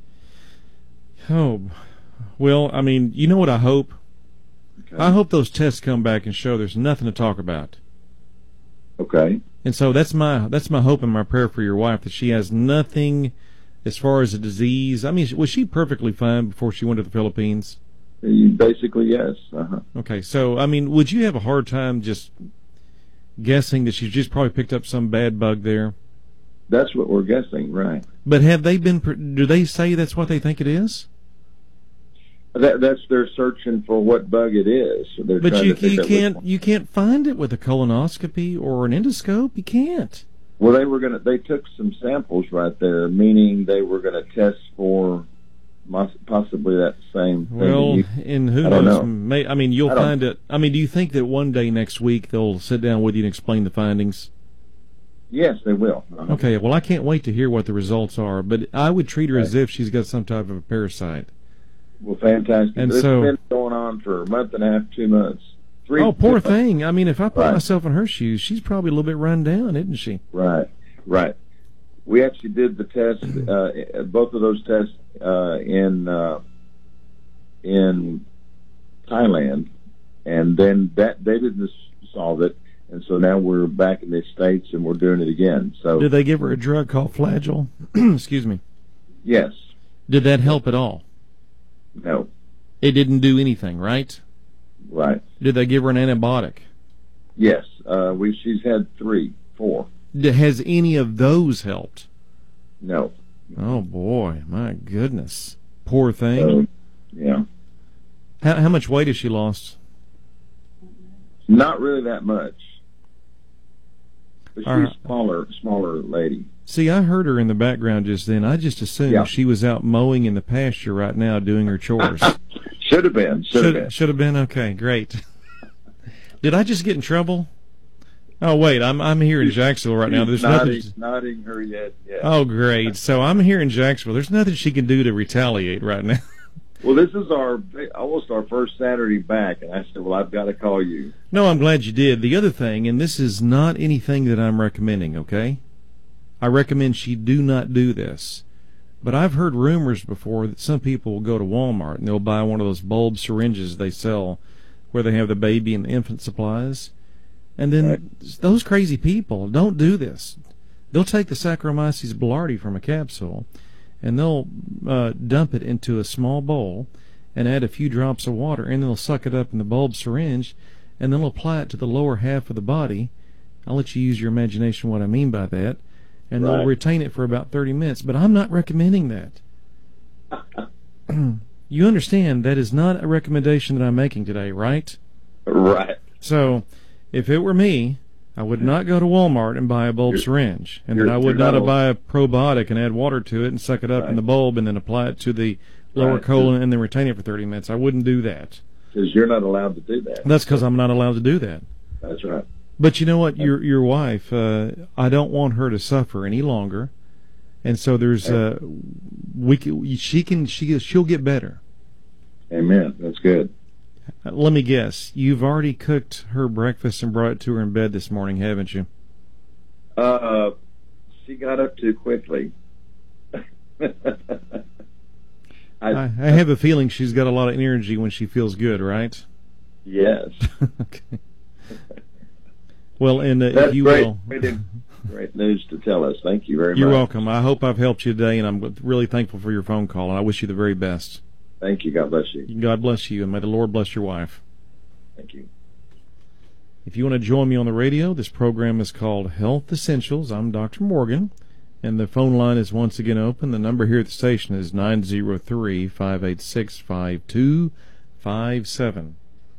[SPEAKER 1] Oh, well, I mean, you know what I hope?
[SPEAKER 3] Okay.
[SPEAKER 1] I hope those tests come back and show there's nothing to talk about.
[SPEAKER 3] Okay.
[SPEAKER 1] And so that's my that's my hope and my prayer for your wife, that she has nothing as far as a disease. I mean, was she perfectly fine before she went to the Philippines?
[SPEAKER 3] Basically, yes. Uh-huh.
[SPEAKER 1] Okay, so, I mean, would you have a hard time just guessing that she's just probably picked up some bad bug there?
[SPEAKER 3] That's what we're guessing, right?
[SPEAKER 1] But have they been, do they say that's what they think it is?
[SPEAKER 3] That, that's they're searching for what bug it is. So they're
[SPEAKER 1] But
[SPEAKER 3] trying
[SPEAKER 1] you
[SPEAKER 3] to think
[SPEAKER 1] you
[SPEAKER 3] of
[SPEAKER 1] can't
[SPEAKER 3] which-
[SPEAKER 1] you can't find it with a colonoscopy or an endoscope. You can't.
[SPEAKER 3] Well, they were gonna. They took some samples right there, meaning they were gonna test for mos- possibly that same thing.
[SPEAKER 1] Well,
[SPEAKER 3] You-
[SPEAKER 1] and who
[SPEAKER 3] I don't
[SPEAKER 1] knows?
[SPEAKER 3] know.
[SPEAKER 1] May, I mean, you'll
[SPEAKER 3] I don't-
[SPEAKER 1] find it. I mean, do you think that one day next week they'll sit down with you and explain the findings?
[SPEAKER 3] yes, they will. Uh-huh.
[SPEAKER 1] Okay. Well, I can't wait to hear what the results are. But I would treat her as if she's got some type of a parasite.
[SPEAKER 3] Well, fantastic.
[SPEAKER 1] And
[SPEAKER 3] It's
[SPEAKER 1] so-
[SPEAKER 3] been going on for a month and a half, two months. Three,
[SPEAKER 1] Oh, poor thing. I mean, if I put
[SPEAKER 3] Right.
[SPEAKER 1] myself in her shoes, she's probably a little bit run down, isn't she?
[SPEAKER 3] Right, right. We actually did the test, uh, both of those tests uh, in uh, in Thailand, and then that they didn't solve it, and so now we're back in the States and we're doing it again. So
[SPEAKER 1] Did they give her a drug called Flagyl? Excuse me.
[SPEAKER 3] yes,
[SPEAKER 1] Did that help at all?
[SPEAKER 3] no,
[SPEAKER 1] It didn't do anything, right?
[SPEAKER 3] right,
[SPEAKER 1] Did they give her an antibiotic?
[SPEAKER 3] yes. Uh, we she's had three, four.
[SPEAKER 1] D- Has any of those helped?
[SPEAKER 3] No,
[SPEAKER 1] Oh boy, my goodness, poor thing.
[SPEAKER 3] so, yeah,
[SPEAKER 1] How, how much weight has she lost?
[SPEAKER 3] not really that much. But she's
[SPEAKER 1] All right.
[SPEAKER 3] a smaller, smaller lady.
[SPEAKER 1] See, I heard her in the background just then. I just assumed
[SPEAKER 3] Yeah.
[SPEAKER 1] she was out mowing in the pasture right now doing her chores.
[SPEAKER 3] Should have been. Should have been.
[SPEAKER 1] Should should have been okay. Great. Did I just get in trouble? Oh wait, I'm I'm here in Jacksonville right now. There's
[SPEAKER 3] nodding,
[SPEAKER 1] nothing.
[SPEAKER 3] nodding her head. Yeah.
[SPEAKER 1] Oh great. So I'm here in Jacksonville. There's nothing she can do to retaliate right now.
[SPEAKER 3] Well, this is our almost our first Saturday back, and I said, "Well, I've got to call you."
[SPEAKER 1] No, I'm glad you did. The other thing, and this is not anything that I'm recommending. Okay, I recommend she do not do this. But I've heard rumors before that some people will go to Walmart and they'll buy one of those bulb syringes they sell, where they have the baby and infant supplies. And then right. those crazy people don't do this. They'll take the Saccharomyces boulardii from a capsule, and they'll uh, dump it into a small bowl and add a few drops of water, and they'll suck it up in the bulb syringe, and then they'll apply it to the lower half of the body. I'll let you use your imagination what I mean by that. And right. they'll retain it for about thirty minutes. But I'm not recommending that. You understand that is not a recommendation that I'm making today, right?
[SPEAKER 3] Right.
[SPEAKER 1] So, if it were me, I would not go to Walmart and buy a bulb
[SPEAKER 3] you're,
[SPEAKER 1] syringe. And then I would not, not buy a probiotic and add water to it and suck it up
[SPEAKER 3] right.
[SPEAKER 1] in the bulb and then apply it to the lower right. colon and then retain it for thirty minutes. I wouldn't do that.
[SPEAKER 3] Because you're not allowed to do that.
[SPEAKER 1] That's because I'm not allowed to do that.
[SPEAKER 3] That's right.
[SPEAKER 1] But you know what? Your your wife, uh, I don't want her to suffer any longer, and so there's uh, we can, she can she she'll get better.
[SPEAKER 3] Amen. That's good.
[SPEAKER 1] Uh, let me guess. You've already cooked her breakfast and brought it to her in bed this morning, haven't you?
[SPEAKER 3] Uh, she got up too quickly. I,
[SPEAKER 1] I, I have a feeling she's got a lot of energy when she feels good, right?
[SPEAKER 3] Yes.
[SPEAKER 1] Okay. Well, and uh,
[SPEAKER 3] That's
[SPEAKER 1] if you
[SPEAKER 3] great.
[SPEAKER 1] will,
[SPEAKER 3] great news to tell us. Thank you very
[SPEAKER 1] you're
[SPEAKER 3] much.
[SPEAKER 1] You're welcome. I hope I've helped you today, and I'm really thankful for your phone call, and I wish you the very best.
[SPEAKER 3] Thank you. God bless you.
[SPEAKER 1] God bless you, and may the Lord bless your wife.
[SPEAKER 3] Thank you.
[SPEAKER 1] If you want to join me on the radio, this program is called Health Essentials. I'm Doctor Morgan, and the phone line is once again open. The number here at the station is nine zero three, five eight six, five two five seven.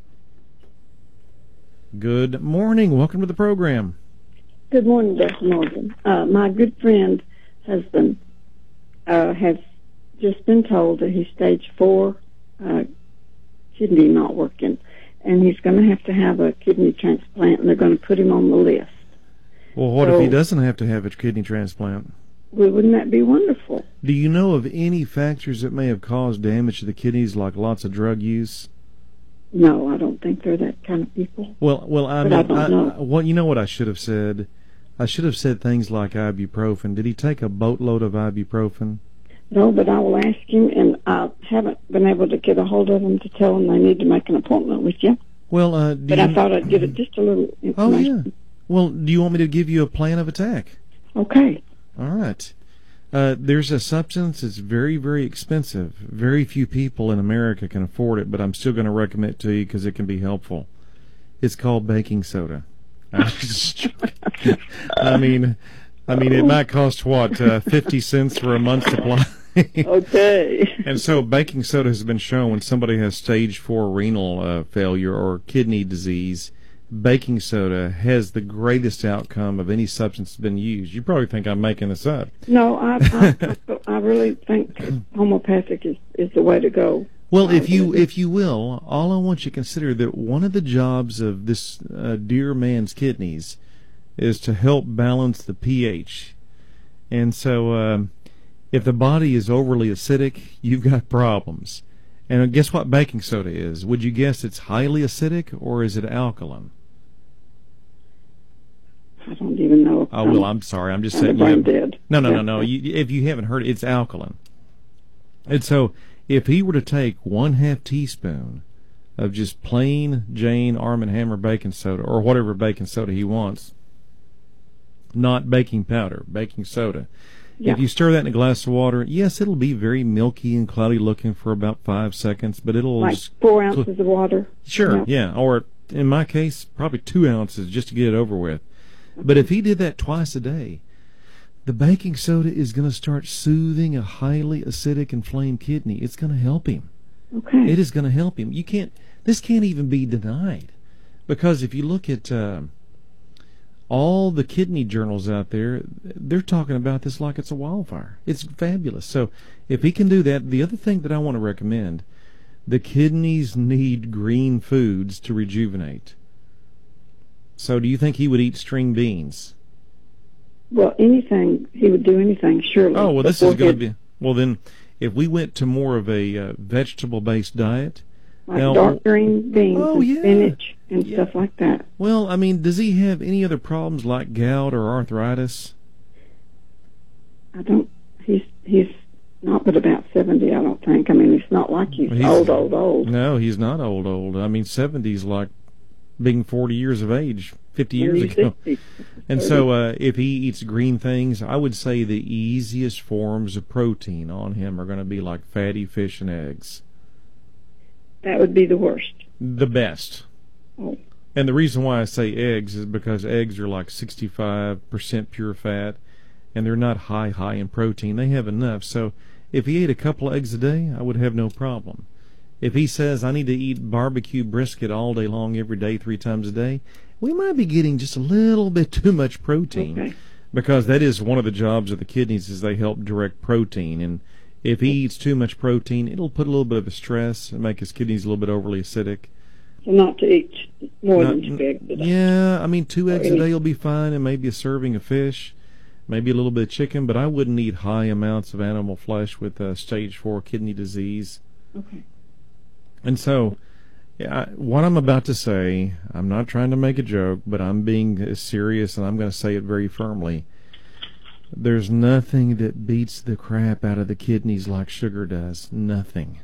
[SPEAKER 1] Good morning. Welcome to the program.
[SPEAKER 4] Good morning, Doctor Morgan. Uh, my good friend's husband uh, has just been told that he's stage four uh, kidney not working, and he's going to have to have a kidney transplant, and they're going to put him on the list.
[SPEAKER 1] Well, what
[SPEAKER 4] so,
[SPEAKER 1] if he doesn't have to have a kidney transplant?
[SPEAKER 4] Well, wouldn't that be wonderful?
[SPEAKER 1] Do you know of any factors that may have caused damage to the kidneys, like lots of drug use?
[SPEAKER 4] No, I don't think they're that kind of people.
[SPEAKER 1] Well, well, I
[SPEAKER 4] but
[SPEAKER 1] mean,
[SPEAKER 4] I don't
[SPEAKER 1] I,
[SPEAKER 4] know.
[SPEAKER 1] I, well, you know what I should have said? I should have said things like ibuprofen. Did he take a boatload of ibuprofen?
[SPEAKER 4] No, but I will ask him, and I haven't been able to get a hold of him to tell him they need to make an appointment with you.
[SPEAKER 1] Well, uh, do
[SPEAKER 4] but
[SPEAKER 1] you,
[SPEAKER 4] I thought I'd give it just a little information.
[SPEAKER 1] Oh, yeah. Well, do you want me to give you a plan of attack?
[SPEAKER 4] Okay.
[SPEAKER 1] All right. Uh, there's a substance that's very, very expensive. Very few people in America can afford it, but I'm still going to recommend it to you because it can be helpful. It's called baking soda. I mean, I mean, it might cost what uh, fifty cents for a month's supply.
[SPEAKER 4] Okay.
[SPEAKER 1] And so, baking soda has been shown when somebody has stage four renal uh, failure or kidney disease. Baking soda has the greatest outcome of any substance that's been used. You probably think I'm making this up.
[SPEAKER 4] No, I I, I really think homeopathic is, is the way to go.
[SPEAKER 1] Well, if you if you will, all I want you to consider that one of the jobs of this uh, dear man's kidneys is to help balance the pH. And so, um, if the body is overly acidic, you've got problems. And guess what baking soda is? Would you guess it's highly acidic or is it alkaline?
[SPEAKER 4] I don't even know.
[SPEAKER 1] Oh, well, I'm sorry. I'm just saying.
[SPEAKER 4] You have,
[SPEAKER 1] dead. No, no, no, no. You, if you haven't heard it, it's alkaline. And so, if he were to take one half teaspoon of just plain Jane Arm and Hammer baking soda, or whatever baking soda he wants, not baking powder, baking soda.
[SPEAKER 4] Yeah.
[SPEAKER 1] If you stir that in a glass of water, yes, it'll be very milky and cloudy looking for about five seconds, but it'll
[SPEAKER 4] like
[SPEAKER 1] just,
[SPEAKER 4] four ounces of water.
[SPEAKER 1] Sure, yeah. yeah, or in my case, probably two ounces just to get it over with. But if he did that twice a day, the baking soda is going to start soothing a highly acidic, inflamed kidney. It's going to help him.
[SPEAKER 4] Okay.
[SPEAKER 1] It is going to help him. You can't. This can't even be denied, because if you look at uh, all the kidney journals out there, they're talking about this like it's a wildfire. It's fabulous. So if he can do that, the other thing that I want to recommend, the kidneys need green foods to rejuvenate. So do you think he would eat string beans?
[SPEAKER 4] Well, anything, he would do anything, surely.
[SPEAKER 1] Oh, well, this is
[SPEAKER 4] before
[SPEAKER 1] going to
[SPEAKER 4] he'd-
[SPEAKER 1] be... Well, then, if we went to more of a uh, vegetable-based diet...
[SPEAKER 4] Like
[SPEAKER 1] now,
[SPEAKER 4] dark green beans
[SPEAKER 1] Oh,
[SPEAKER 4] and
[SPEAKER 1] yeah.
[SPEAKER 4] spinach and
[SPEAKER 1] Yeah.
[SPEAKER 4] stuff like that.
[SPEAKER 1] Well, I mean, does he have any other problems like gout or arthritis?
[SPEAKER 4] I don't, he's, he's not but about seventy, I don't think. I mean, it's not like he's,
[SPEAKER 1] He's-
[SPEAKER 4] old, old, old.
[SPEAKER 1] No, he's not old, old. I mean, seventy's like being forty years of age, fifty years
[SPEAKER 4] He's
[SPEAKER 1] ago.
[SPEAKER 4] sixty.
[SPEAKER 1] And so uh, if he eats green things, I would say the easiest forms of protein on him are going to be like fatty fish and eggs.
[SPEAKER 4] That would be the worst.
[SPEAKER 1] The best.
[SPEAKER 4] Oh.
[SPEAKER 1] And the reason why I say eggs is because eggs are like sixty-five percent pure fat, and they're not high, high in protein. They have enough. So if he ate a couple of eggs a day, I would have no problem. If he says, I need to eat barbecue brisket all day long, every day, three times a day, we might be getting just a little bit too much protein.
[SPEAKER 4] Okay.
[SPEAKER 1] Because that is one of the jobs of the kidneys, is they help direct protein. And if he eats too much protein, it'll put a little bit of a stress and make his kidneys a little bit overly acidic.
[SPEAKER 4] So not to eat more
[SPEAKER 1] Not-
[SPEAKER 4] than two eggs a day.
[SPEAKER 1] Yeah, I mean, two eggs a
[SPEAKER 4] any-
[SPEAKER 1] day will be fine, and maybe a serving of fish, maybe a little bit of chicken, but I wouldn't eat high amounts of animal flesh with uh, stage four kidney disease.
[SPEAKER 4] Okay.
[SPEAKER 1] And so, yeah, I, what I'm about to say, I'm not trying to make a joke, but I'm being uh, serious, and I'm going to say it very firmly. There's nothing that beats the crap out of the kidneys like sugar does. Nothing.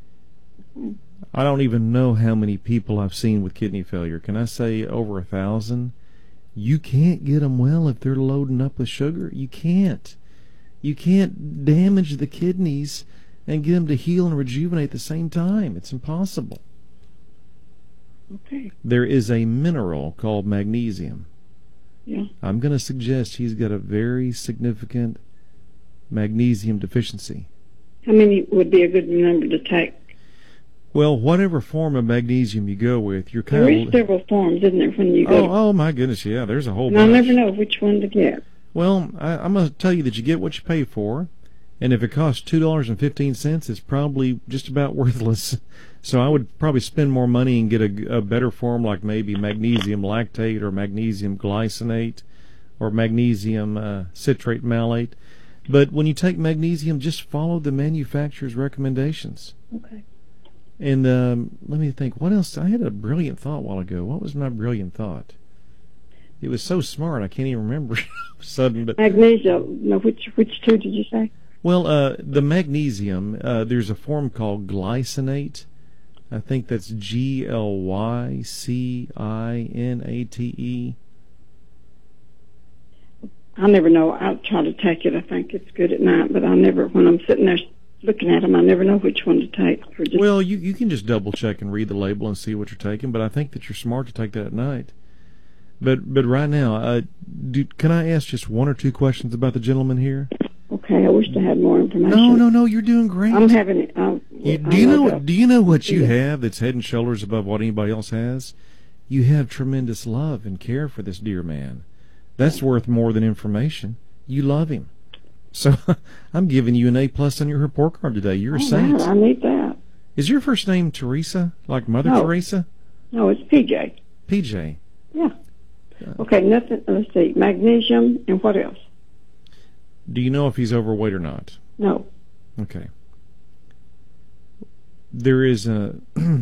[SPEAKER 1] I don't even know how many people I've seen with kidney failure. Can I say over a thousand? You can't get them well if they're loading up with sugar. You can't. You can't damage the kidneys and get them to heal and rejuvenate at the same time. It's impossible.
[SPEAKER 4] Okay.
[SPEAKER 1] There is a mineral called magnesium.
[SPEAKER 4] Yeah.
[SPEAKER 1] I'm going to suggest he's got a very significant magnesium deficiency.
[SPEAKER 4] How many would be a good number to take?
[SPEAKER 1] Well, whatever form of magnesium you go with, you're kind
[SPEAKER 4] There
[SPEAKER 1] of...
[SPEAKER 4] is several forms, isn't there, when you go?
[SPEAKER 1] Oh, oh my goodness, yeah, there's a whole
[SPEAKER 4] and I
[SPEAKER 1] bunch.
[SPEAKER 4] never know which one to get.
[SPEAKER 1] Well, I, I'm going to tell you that you get what you pay for, and if it costs two dollars and fifteen cents, it's probably just about worthless. So I would probably spend more money and get a, a better form, like maybe magnesium lactate or magnesium glycinate or magnesium uh, citrate malate. But when you take magnesium, just follow the manufacturer's recommendations.
[SPEAKER 4] Okay.
[SPEAKER 1] And um, let me think, what else? I had a brilliant thought a while ago. What was my brilliant thought? It was so smart, I can't even remember all of a sudden. But
[SPEAKER 4] Magnesia. No, which which two did you say?
[SPEAKER 1] well, uh, the magnesium, uh, there's a form called glycinate. I think that's G L Y C I N A T E.
[SPEAKER 4] I never know. I'll try to take it. I think it's good at night, but I never, when I'm sitting there looking at them, I never know which one to take. For just,
[SPEAKER 1] Well, you, you can just double check and read the label and see what you're taking, but I think that you're smart to take that at night. But but right now, uh, do, can I ask just one or two questions about the gentleman here?
[SPEAKER 4] okay, I wish I had more information.
[SPEAKER 1] No, no, no, you're doing great.
[SPEAKER 4] I'm having it. I'll,
[SPEAKER 1] You,
[SPEAKER 4] I
[SPEAKER 1] do you know
[SPEAKER 4] that.
[SPEAKER 1] what? Do you know what you
[SPEAKER 4] Yeah.
[SPEAKER 1] have that's head and shoulders above what anybody else has? You have tremendous love and care for this dear man. That's worth more than information. You love him. So I'm giving you an A plus on your report card today. You're a
[SPEAKER 4] Oh,
[SPEAKER 1] saint.
[SPEAKER 4] wow, I need that.
[SPEAKER 1] Is your first name Teresa, like Mother
[SPEAKER 4] No.
[SPEAKER 1] Teresa?
[SPEAKER 4] No, it's P J.
[SPEAKER 1] P J.
[SPEAKER 4] Yeah. Okay, nothing. Let's see. Magnesium and what else?
[SPEAKER 1] Do you know if he's overweight or not?
[SPEAKER 4] No.
[SPEAKER 1] Okay. There is a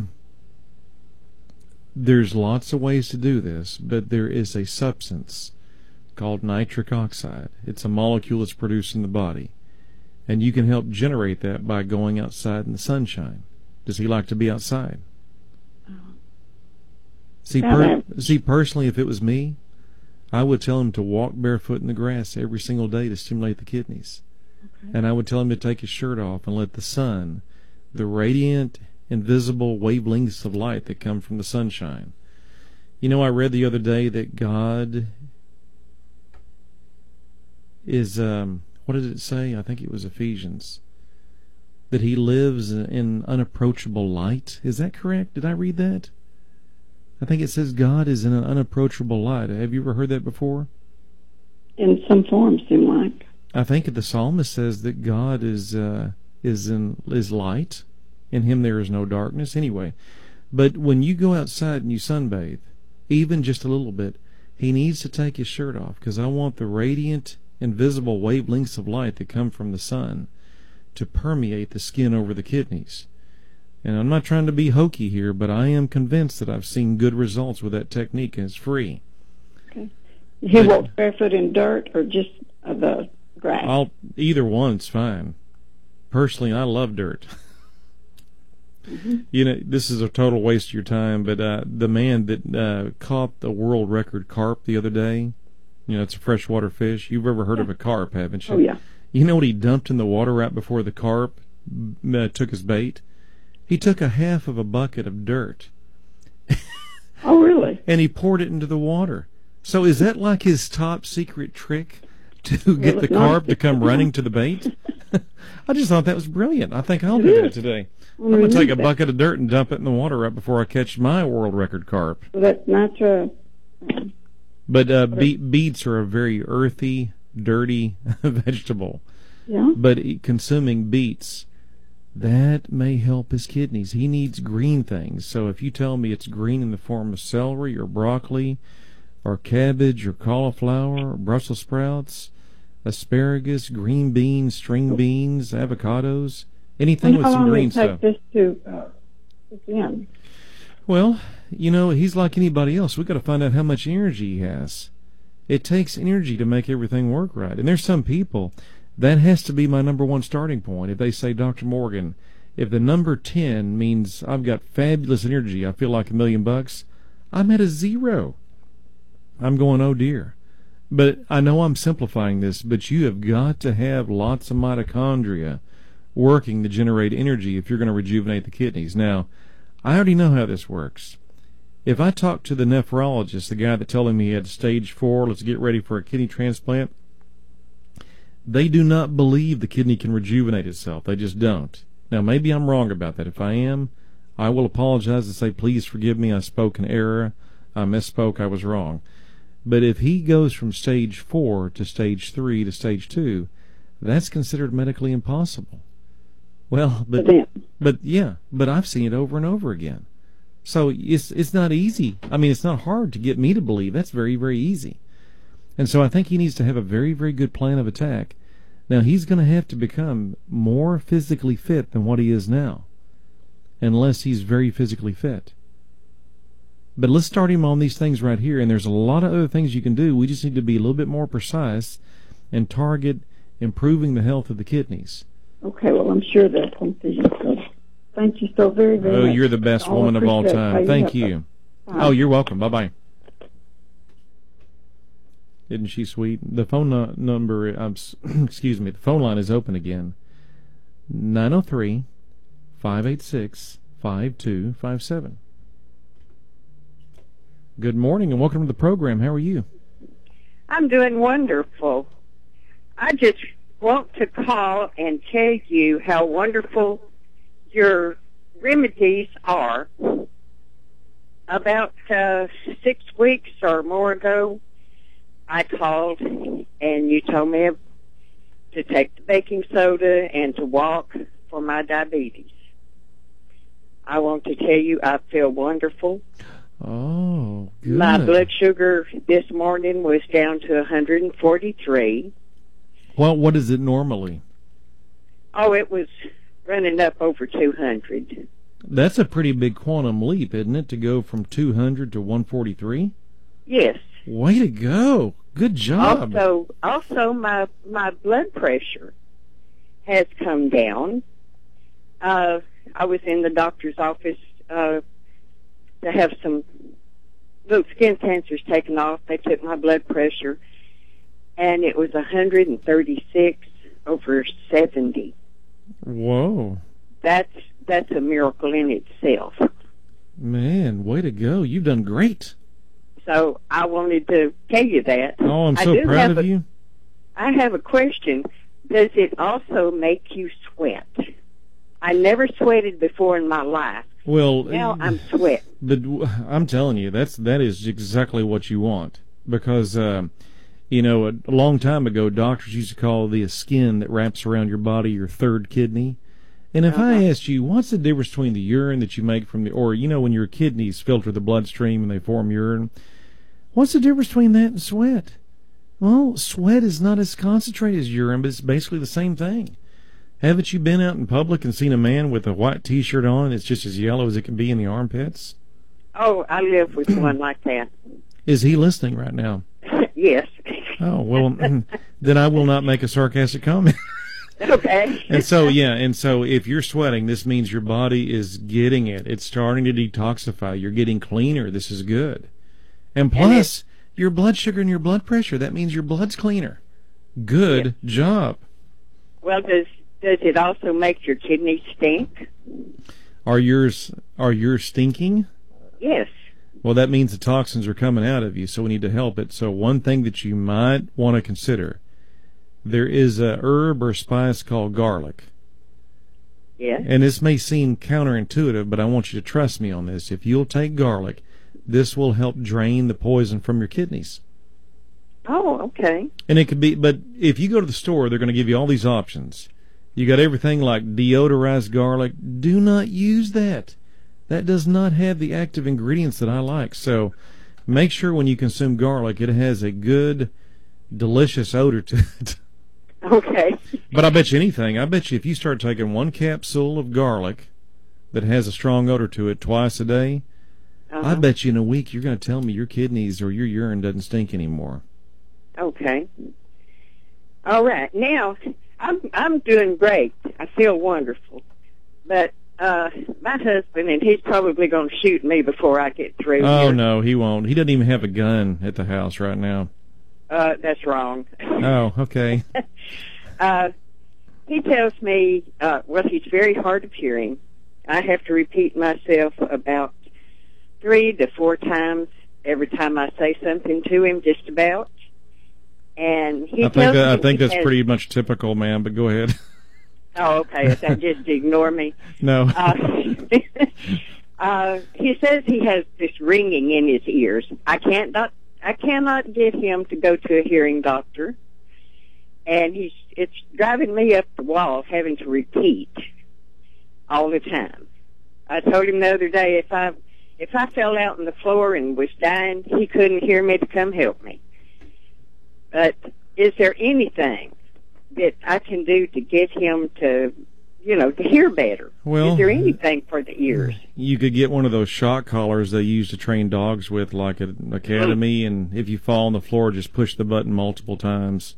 [SPEAKER 1] there's lots of ways to do this, but there is a substance called nitric oxide. It's a molecule that's produced in the body, and you can help generate that by going outside in the sunshine. Does he like to be outside? See, per, see, personally, if it was me, I would tell him to walk barefoot in the grass every single day to stimulate the kidneys.
[SPEAKER 4] Okay.
[SPEAKER 1] And I would tell him to take his shirt off and let the sun, the radiant, invisible wavelengths of light that come from the sunshine. You know, I read the other day that God is, um, what did it say? I think it was Ephesians. That he lives in unapproachable light. Is that correct? Did I read that? I think it says God is in an unapproachable light. Have you ever heard that before?
[SPEAKER 4] In some form, seem like.
[SPEAKER 1] I think the psalmist says that God is uh, is in is light. In him there is no darkness. Anyway, but when you go outside and you sunbathe, even just a little bit, he needs to take his shirt off, because I want the radiant, invisible wavelengths of light that come from the sun to permeate the skin over the kidneys. And I'm not trying to be hokey here, but I am convinced that I've seen good results with that technique, and it's free.
[SPEAKER 4] Okay. He walks barefoot in dirt or just uh, the grass?
[SPEAKER 1] I'll, either one's fine. Personally, I love dirt.
[SPEAKER 4] Mm-hmm.
[SPEAKER 1] You know, this is a total waste of your time, but uh, the man that uh, caught the world record carp the other day, you know, it's a freshwater fish. You've ever heard
[SPEAKER 4] yeah.
[SPEAKER 1] of a carp, haven't you?
[SPEAKER 4] Oh, yeah.
[SPEAKER 1] You know what he dumped in the water right before the carp uh, took his bait? He took a half of a bucket of dirt.
[SPEAKER 4] Oh, really?
[SPEAKER 1] And he poured it into the water. So is that like his top secret trick to get
[SPEAKER 4] Well,
[SPEAKER 1] the carp to come running to the bait? I just thought that was brilliant. I think I'll
[SPEAKER 4] It
[SPEAKER 1] do
[SPEAKER 4] is.
[SPEAKER 1] that today.
[SPEAKER 4] Well,
[SPEAKER 1] I'm going to take a
[SPEAKER 4] remember
[SPEAKER 1] bucket of dirt and dump it in the water right before I catch my world record carp.
[SPEAKER 4] that. That's not uh, um,
[SPEAKER 1] But uh, be- beets are a very earthy, dirty vegetable.
[SPEAKER 4] yeah.
[SPEAKER 1] But e- consuming beets, that may help his kidneys. He needs green things. So if you tell me it's green in the form of celery or broccoli or cabbage or cauliflower or Brussels sprouts, asparagus, green beans, string beans, avocados, anything
[SPEAKER 4] And
[SPEAKER 1] with
[SPEAKER 4] how
[SPEAKER 1] some
[SPEAKER 4] long
[SPEAKER 1] green
[SPEAKER 4] will it take
[SPEAKER 1] stuff.
[SPEAKER 4] this to uh, begin?
[SPEAKER 1] Well, you know, he's like anybody else. We've got to find out how much energy he has. It takes energy to make everything work right. And there's some people, that has to be my number one starting point. If they say, Doctor Morgan, if the number ten means I've got fabulous energy, I feel like a million bucks, I'm at a zero. I'm going, oh dear. But I know I'm simplifying this, but you have got to have lots of mitochondria working to generate energy if you're going to rejuvenate the kidneys. Now, I already know how this works. If I talk to the nephrologist, the guy that told him he had stage four, let's get ready for a kidney transplant, they do not believe the kidney can rejuvenate itself. They just don't. Now, maybe I'm wrong about that. If I am, I will apologize and say, please forgive me. I spoke in error. I misspoke. I was wrong. But if he goes from stage four to stage three to stage two, that's considered medically impossible. Well, but but yeah, but I've seen it over and over again. So it's it's not easy. I mean, it's not hard to get me to believe. That's very, very easy. And so I think he needs to have a very, very good plan of attack. Now, he's going to have to become more physically fit than what he is now, unless he's very physically fit. But let's start him on these things right here, and there's a lot of other things you can do. We just need to be a little bit more precise and target improving the health of the kidneys.
[SPEAKER 4] Okay, well, I'm sure that's something. So thank you so very, very
[SPEAKER 1] oh,
[SPEAKER 4] much.
[SPEAKER 1] you're the best
[SPEAKER 4] I'll
[SPEAKER 1] woman of all
[SPEAKER 4] appreciate how
[SPEAKER 1] time.
[SPEAKER 4] you
[SPEAKER 1] Thank
[SPEAKER 4] help
[SPEAKER 1] you.
[SPEAKER 4] us. Bye.
[SPEAKER 1] Oh, you're welcome. Bye-bye. Isn't she sweet? The phone no- number, um, excuse me, the phone line is open again. nine oh three, five eight six, five two five seven. Good morning and welcome to the program. How are you?
[SPEAKER 5] I'm doing wonderful. I just want to call and tell you how wonderful your remedies are. About uh, six weeks or more ago, I called and you told me to take the baking soda and to walk for my diabetes. I want to tell you I feel wonderful.
[SPEAKER 1] Oh, good.
[SPEAKER 5] My blood sugar this morning was down to one hundred forty-three.
[SPEAKER 1] Well, what is it normally?
[SPEAKER 5] Oh, it was running up over two hundred.
[SPEAKER 1] That's a pretty big quantum leap, isn't it, to go from two hundred to one forty-three?
[SPEAKER 5] Yes.
[SPEAKER 1] Way to go. Good job.
[SPEAKER 5] Also, also my, my blood pressure has come down. Uh, I was in the doctor's office uh, to have some little skin cancers taken off. They took my blood pressure, and it was one hundred thirty-six over seventy.
[SPEAKER 1] Whoa.
[SPEAKER 5] That's that's a miracle in itself.
[SPEAKER 1] Man, way to go. You've done great.
[SPEAKER 5] So I wanted to tell you that.
[SPEAKER 1] Oh, I'm
[SPEAKER 5] I
[SPEAKER 1] so
[SPEAKER 5] do
[SPEAKER 1] proud
[SPEAKER 5] have
[SPEAKER 1] of
[SPEAKER 5] a,
[SPEAKER 1] you.
[SPEAKER 5] I have a question. Does it also make you sweat? I never sweated before in my life.
[SPEAKER 1] Well,
[SPEAKER 5] Now I'm sweating.
[SPEAKER 1] The, I'm telling you, that's that is exactly what you want. Because, um, you know, a, a long time ago, doctors used to call the skin that wraps around your body your third kidney. And if
[SPEAKER 5] Uh-huh.
[SPEAKER 1] I asked you, what's the difference between the urine that you make from the, or, you know, when your kidneys filter the bloodstream and they form urine, what's the difference between that and sweat? Well, sweat is not as concentrated as urine, but it's basically the same thing. Haven't you been out in public and seen a man with a white T-shirt on and it's just as yellow as it can be in the armpits?
[SPEAKER 5] Oh, I live with one like that.
[SPEAKER 1] Is he listening right now?
[SPEAKER 5] Yes.
[SPEAKER 1] Oh, well, then I will not make a sarcastic comment.
[SPEAKER 5] Okay.
[SPEAKER 1] And so, yeah, and so if you're sweating, this means your body is getting it. It's starting to detoxify. You're getting cleaner. This is good. And plus, your blood sugar and your blood pressure, that means your blood's cleaner. Good
[SPEAKER 5] Yes.
[SPEAKER 1] job.
[SPEAKER 5] Well, does does it also make your kidneys stink?
[SPEAKER 1] Are yours are yours stinking?
[SPEAKER 5] Yes.
[SPEAKER 1] Well, that means the toxins are coming out of you, so we need to help it. So one thing that you might want to consider, there is a herb or spice called garlic.
[SPEAKER 5] Yes.
[SPEAKER 1] And this may seem counterintuitive, but I want you to trust me on this. If you'll take garlic, this will help drain the poison from your kidneys.
[SPEAKER 5] Oh, okay.
[SPEAKER 1] And it could be, but if you go to the store, they're going to give you all these options. You got everything like deodorized garlic. Do not use that. That does not have the active ingredients that I like. So make sure when you consume garlic, it has a good, delicious odor to it.
[SPEAKER 5] Okay.
[SPEAKER 1] But I bet you anything, I bet you if you start taking one capsule of garlic that has a strong odor to it twice a day,
[SPEAKER 5] Uh-huh.
[SPEAKER 1] I bet you in a week you're going to tell me your kidneys or your urine doesn't stink anymore.
[SPEAKER 5] Okay. All right. Now, I'm I'm doing great. I feel wonderful. But uh, my husband, and he's probably going to shoot me before I get through.
[SPEAKER 1] Oh,
[SPEAKER 5] here.
[SPEAKER 1] no, he won't. He doesn't even have a gun at the house right now.
[SPEAKER 5] Uh, that's wrong.
[SPEAKER 1] Oh, okay.
[SPEAKER 5] uh, he tells me, uh, well, he's very hard of hearing. I have to repeat myself about three to four times every time I say something to him, just about. And he
[SPEAKER 1] I think
[SPEAKER 5] tells
[SPEAKER 1] that,
[SPEAKER 5] me
[SPEAKER 1] I think
[SPEAKER 5] he
[SPEAKER 1] that's
[SPEAKER 5] has,
[SPEAKER 1] pretty much typical, ma'am, but go ahead.
[SPEAKER 5] Oh, okay. So just ignore me.
[SPEAKER 1] No.
[SPEAKER 5] Uh, uh, he says he has this ringing in his ears. I can't not, I cannot get him to go to a hearing doctor, and he's it's driving me up the wall, having to repeat all the time. I told him the other day if I if I fell out on the floor and was dying, he couldn't hear me to come help me. But is there anything that I can do to get him to, you know, to hear better?
[SPEAKER 1] Well,
[SPEAKER 5] is there anything for the ears?
[SPEAKER 1] You could get one of those shock collars they use to train dogs with, like at an academy, and if you fall on the floor, just push the button multiple times.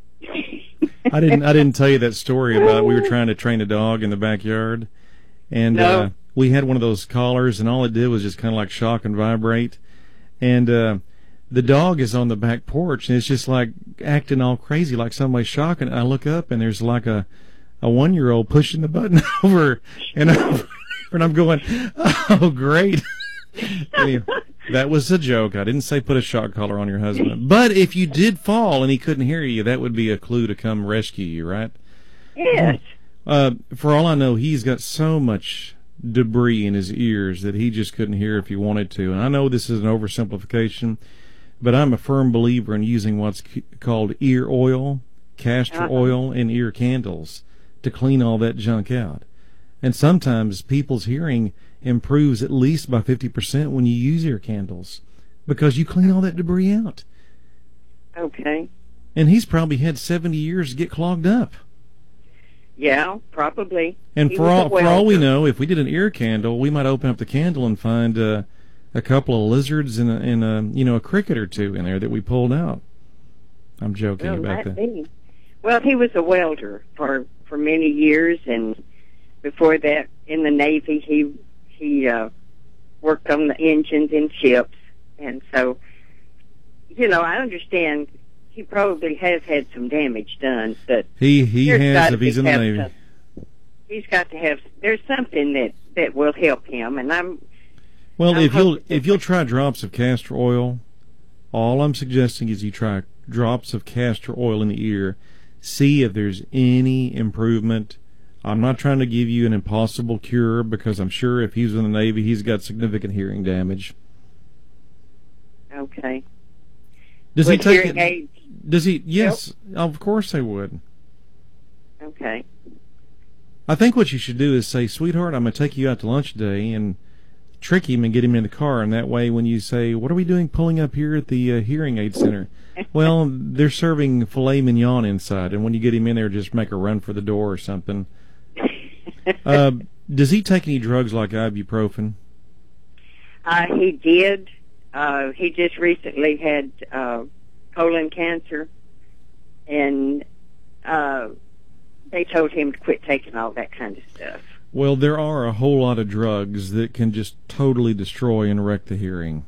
[SPEAKER 1] I didn't. I didn't tell you that story about we were trying to train a dog in the backyard, and
[SPEAKER 5] No.
[SPEAKER 1] uh, we had one of those collars, and all it did was just kind of like shock and vibrate, and uh, the dog is on the back porch, and it's just like acting all crazy, like somebody's shocking it. I look up, and there's like a a one year old pushing the button over and over, and I'm going, oh great. Anyway, that was a joke. I didn't say put a shock collar on your husband. But if you did fall and he couldn't hear you, that would be a clue to come rescue you, right?
[SPEAKER 5] Yes.
[SPEAKER 1] Uh, for all I know, he's got so much debris in his ears that he just couldn't hear if he wanted to. And I know this is an oversimplification, but I'm a firm believer in using what's c- called ear oil, castor
[SPEAKER 5] Uh-huh.
[SPEAKER 1] oil, and ear candles to clean all that junk out. And sometimes people's hearing improves at least by fifty percent when you use ear candles because you clean all that debris out.
[SPEAKER 5] Okay.
[SPEAKER 1] And he's probably had seventy years to get clogged up.
[SPEAKER 5] Yeah, probably.
[SPEAKER 1] And
[SPEAKER 5] He
[SPEAKER 1] for
[SPEAKER 5] was a
[SPEAKER 1] all for all we
[SPEAKER 5] welder.
[SPEAKER 1] know, if we did an ear candle, we might open up the candle and find uh, a couple of lizards and a, and a you know a cricket or two in there that we pulled out. I'm joking
[SPEAKER 5] Well,
[SPEAKER 1] about
[SPEAKER 5] might
[SPEAKER 1] that.
[SPEAKER 5] be. Well, he was a welder for for many years, and before that, in the Navy, he he uh, worked on the engines in ships, and so you know, I understand he probably has had some damage done, but
[SPEAKER 1] He he
[SPEAKER 5] there's
[SPEAKER 1] has
[SPEAKER 5] gotta
[SPEAKER 1] if he's
[SPEAKER 5] be
[SPEAKER 1] in the
[SPEAKER 5] have
[SPEAKER 1] Navy.
[SPEAKER 5] some- he's got to have. There's something that that will help him, and I'm.
[SPEAKER 1] Well,
[SPEAKER 5] I'm
[SPEAKER 1] if you'll
[SPEAKER 5] hoping-
[SPEAKER 1] if you'll try drops of castor oil, all I'm suggesting is you try drops of castor oil in the ear. See if there's any improvement. I'm not trying to give you an impossible cure because I'm sure if he's in the Navy, he's got significant hearing damage.
[SPEAKER 5] Okay.
[SPEAKER 1] Does
[SPEAKER 5] Would
[SPEAKER 1] he take
[SPEAKER 5] hearing
[SPEAKER 1] it?
[SPEAKER 5] aids?
[SPEAKER 1] Does he? Yes, of course they would.
[SPEAKER 5] Okay.
[SPEAKER 1] I think what you should do is say, sweetheart, I'm going to take you out to lunch today, and trick him and get him in the car. And that way when you say, what are we doing pulling up here at the uh, hearing aid center? Well, they're serving filet mignon inside. And when you get him in there, just make a run for the door or something. Uh, does he take any drugs like ibuprofen?
[SPEAKER 5] Uh, he did. Uh, he just recently had uh, colon cancer, and uh, they told him to quit taking all that kind of stuff.
[SPEAKER 1] Well, there are a whole lot of drugs that can just totally destroy and wreck the hearing.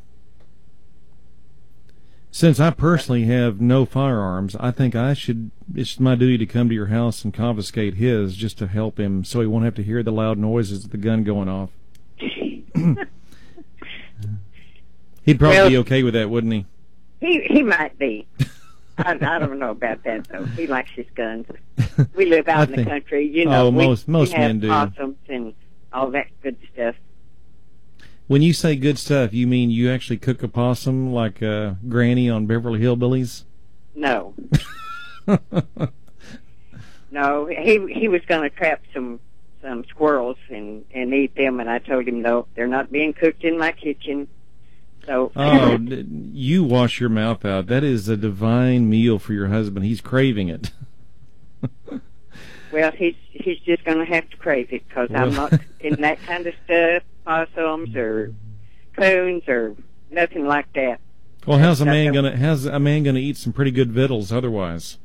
[SPEAKER 1] Since I personally have no firearms, I think I should, it's my duty to come to your house and confiscate his just to help him so he won't have to hear the loud noises of the gun going off. He'd probably well, be okay with that, wouldn't he?
[SPEAKER 5] He he might be. I, I don't know about that, though. He likes his guns. We live out in think, the country, you know.
[SPEAKER 1] Oh,
[SPEAKER 5] we,
[SPEAKER 1] most most
[SPEAKER 5] we have
[SPEAKER 1] men do.
[SPEAKER 5] Possums and all that good stuff.
[SPEAKER 1] When you say good stuff, you mean you actually cook a possum like uh, Granny on Beverly Hillbillies?
[SPEAKER 5] No. No, he he was going to trap some some squirrels and and eat them, and I told him no, they're not being cooked in my kitchen. So.
[SPEAKER 1] Oh, you wash your mouth out. That is a divine meal for your husband. He's craving it.
[SPEAKER 5] Well, he's he's just going to have to crave it because well. I'm not in that kind of stuff, possums or coons or nothing like that.
[SPEAKER 1] Well, how's a man gonna how's a man gonna eat some pretty good victuals otherwise?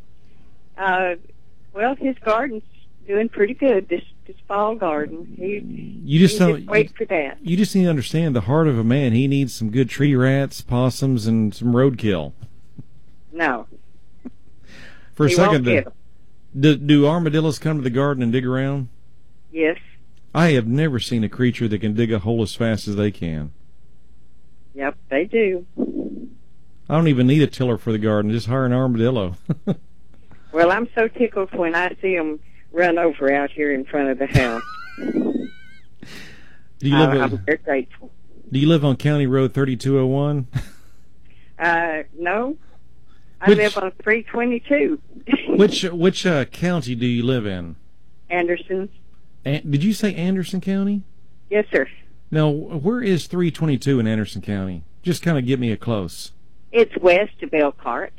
[SPEAKER 5] Uh, well, his garden's doing pretty good this this fall garden. He
[SPEAKER 1] you just don't
[SPEAKER 5] just wait for that.
[SPEAKER 1] You just need to understand the heart of a man. He needs some good tree rats, possums, and some roadkill.
[SPEAKER 5] No.
[SPEAKER 1] For a
[SPEAKER 5] he
[SPEAKER 1] second,
[SPEAKER 5] won't get them.
[SPEAKER 1] Do, do armadillos come to the garden and dig around?
[SPEAKER 5] Yes.
[SPEAKER 1] I have never seen a creature that can dig a hole as fast as they can.
[SPEAKER 5] Yep, they do.
[SPEAKER 1] I don't even need a tiller for the garden. Just hire an armadillo.
[SPEAKER 5] Well, I'm so tickled when I see them run over out here in front of the house.
[SPEAKER 1] Do you live
[SPEAKER 5] I,
[SPEAKER 1] at,
[SPEAKER 5] I'm very grateful.
[SPEAKER 1] Do you live on County Road thirty-two oh one?
[SPEAKER 5] Uh, no. I
[SPEAKER 1] Which,
[SPEAKER 5] live on three twenty-two.
[SPEAKER 1] which which uh, county do you live in?
[SPEAKER 5] Anderson.
[SPEAKER 1] An- did you say Anderson County?
[SPEAKER 5] Yes, sir.
[SPEAKER 1] Now, where is three twenty-two in Anderson County? Just kind of get me a close.
[SPEAKER 5] It's west of Elkhart.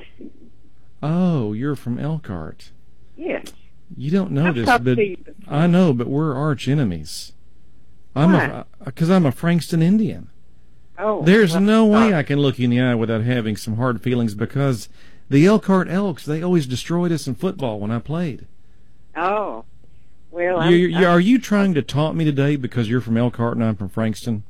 [SPEAKER 1] Oh, you're from Elkhart.
[SPEAKER 5] Yes.
[SPEAKER 1] You don't know
[SPEAKER 5] I've
[SPEAKER 1] this,
[SPEAKER 5] talked
[SPEAKER 1] but
[SPEAKER 5] to you before.
[SPEAKER 1] I know, but we're arch enemies. I'm
[SPEAKER 5] Why?
[SPEAKER 1] Because I'm a Frankston Indian.
[SPEAKER 5] Oh.
[SPEAKER 1] There's
[SPEAKER 5] well,
[SPEAKER 1] no way
[SPEAKER 5] uh,
[SPEAKER 1] I can look you in the eye without having some hard feelings because the Elkhart Elks, they always destroyed us in football when I played.
[SPEAKER 5] Oh. Well, I'm,
[SPEAKER 1] you, you,
[SPEAKER 5] I'm,
[SPEAKER 1] are you trying to taunt me today because you're from Elkhart and I'm from Frankston?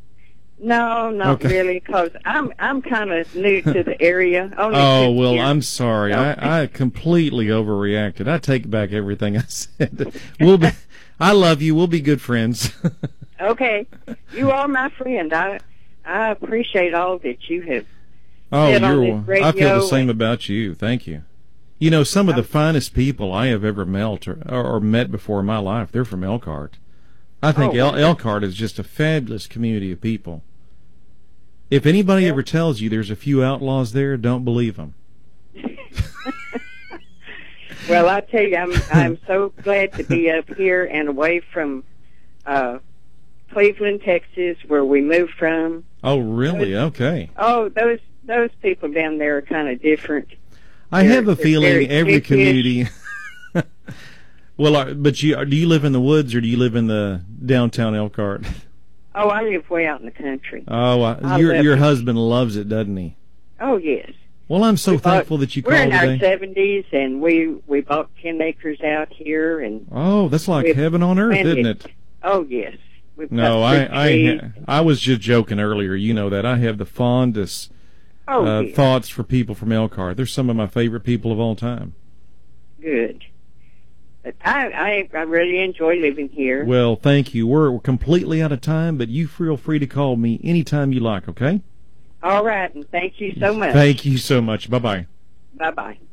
[SPEAKER 5] No, not
[SPEAKER 1] Okay.
[SPEAKER 5] really, because I'm I'm kind of new to the area. Only
[SPEAKER 1] Oh,
[SPEAKER 5] fifty
[SPEAKER 1] well,
[SPEAKER 5] years.
[SPEAKER 1] I'm sorry.
[SPEAKER 5] No.
[SPEAKER 1] I, I completely overreacted. I take back everything I said. We'll be, I love you. We'll be good friends.
[SPEAKER 5] Okay. You are my friend. I I appreciate all that you have
[SPEAKER 1] Oh,
[SPEAKER 5] said on
[SPEAKER 1] you're.
[SPEAKER 5] this
[SPEAKER 1] I feel the
[SPEAKER 5] radio
[SPEAKER 1] same
[SPEAKER 5] and-
[SPEAKER 1] about you. Thank you. You know, some of the finest people I have ever met or, or met before in my life, they're from Elkhart. I think
[SPEAKER 5] Oh,
[SPEAKER 1] El-
[SPEAKER 5] wow.
[SPEAKER 1] Elkhart is just a fabulous community of people. If anybody
[SPEAKER 5] Yeah.
[SPEAKER 1] ever tells you there's a few outlaws there, don't believe them.
[SPEAKER 5] Well, I tell you, I'm I'm so glad to be up here and away from uh, Cleveland, Texas, where we moved from.
[SPEAKER 1] Oh, really? Okay.
[SPEAKER 5] Oh, those those people down there are kind of different.
[SPEAKER 1] I
[SPEAKER 5] They're-
[SPEAKER 1] have a
[SPEAKER 5] they're
[SPEAKER 1] feeling
[SPEAKER 5] very
[SPEAKER 1] every
[SPEAKER 5] hick-ish.
[SPEAKER 1] community. Well, are, but you do you live in the woods or do you live in the downtown Elkhart?
[SPEAKER 5] Oh, I live way out in the country.
[SPEAKER 1] Oh,
[SPEAKER 5] I
[SPEAKER 1] uh, your
[SPEAKER 5] live
[SPEAKER 1] your
[SPEAKER 5] in-
[SPEAKER 1] husband loves it, doesn't he?
[SPEAKER 5] Oh, yes.
[SPEAKER 1] Well, I'm so
[SPEAKER 5] We bought-
[SPEAKER 1] thankful that you
[SPEAKER 5] We're
[SPEAKER 1] called
[SPEAKER 5] in our
[SPEAKER 1] today.
[SPEAKER 5] seventies, and we we bought ten acres out here, and
[SPEAKER 1] Oh, that's like
[SPEAKER 5] we've
[SPEAKER 1] heaven on earth,
[SPEAKER 5] planted-
[SPEAKER 1] isn't it?
[SPEAKER 5] Oh, yes. We've
[SPEAKER 1] No,
[SPEAKER 5] got
[SPEAKER 1] I
[SPEAKER 5] fruit
[SPEAKER 1] I
[SPEAKER 5] trees.
[SPEAKER 1] I was just joking earlier. You know that I have the fondest
[SPEAKER 5] Oh,
[SPEAKER 1] uh,
[SPEAKER 5] yes.
[SPEAKER 1] thoughts for people from Elkhart. They're some of my favorite people of all time.
[SPEAKER 5] Good. But I, I I really enjoy living here.
[SPEAKER 1] Well, thank you. We're, we're completely out of time, but you feel free to call me anytime you like. Okay?
[SPEAKER 5] All right, and thank you so much.
[SPEAKER 1] Thank you so much. Bye bye.
[SPEAKER 5] Bye bye.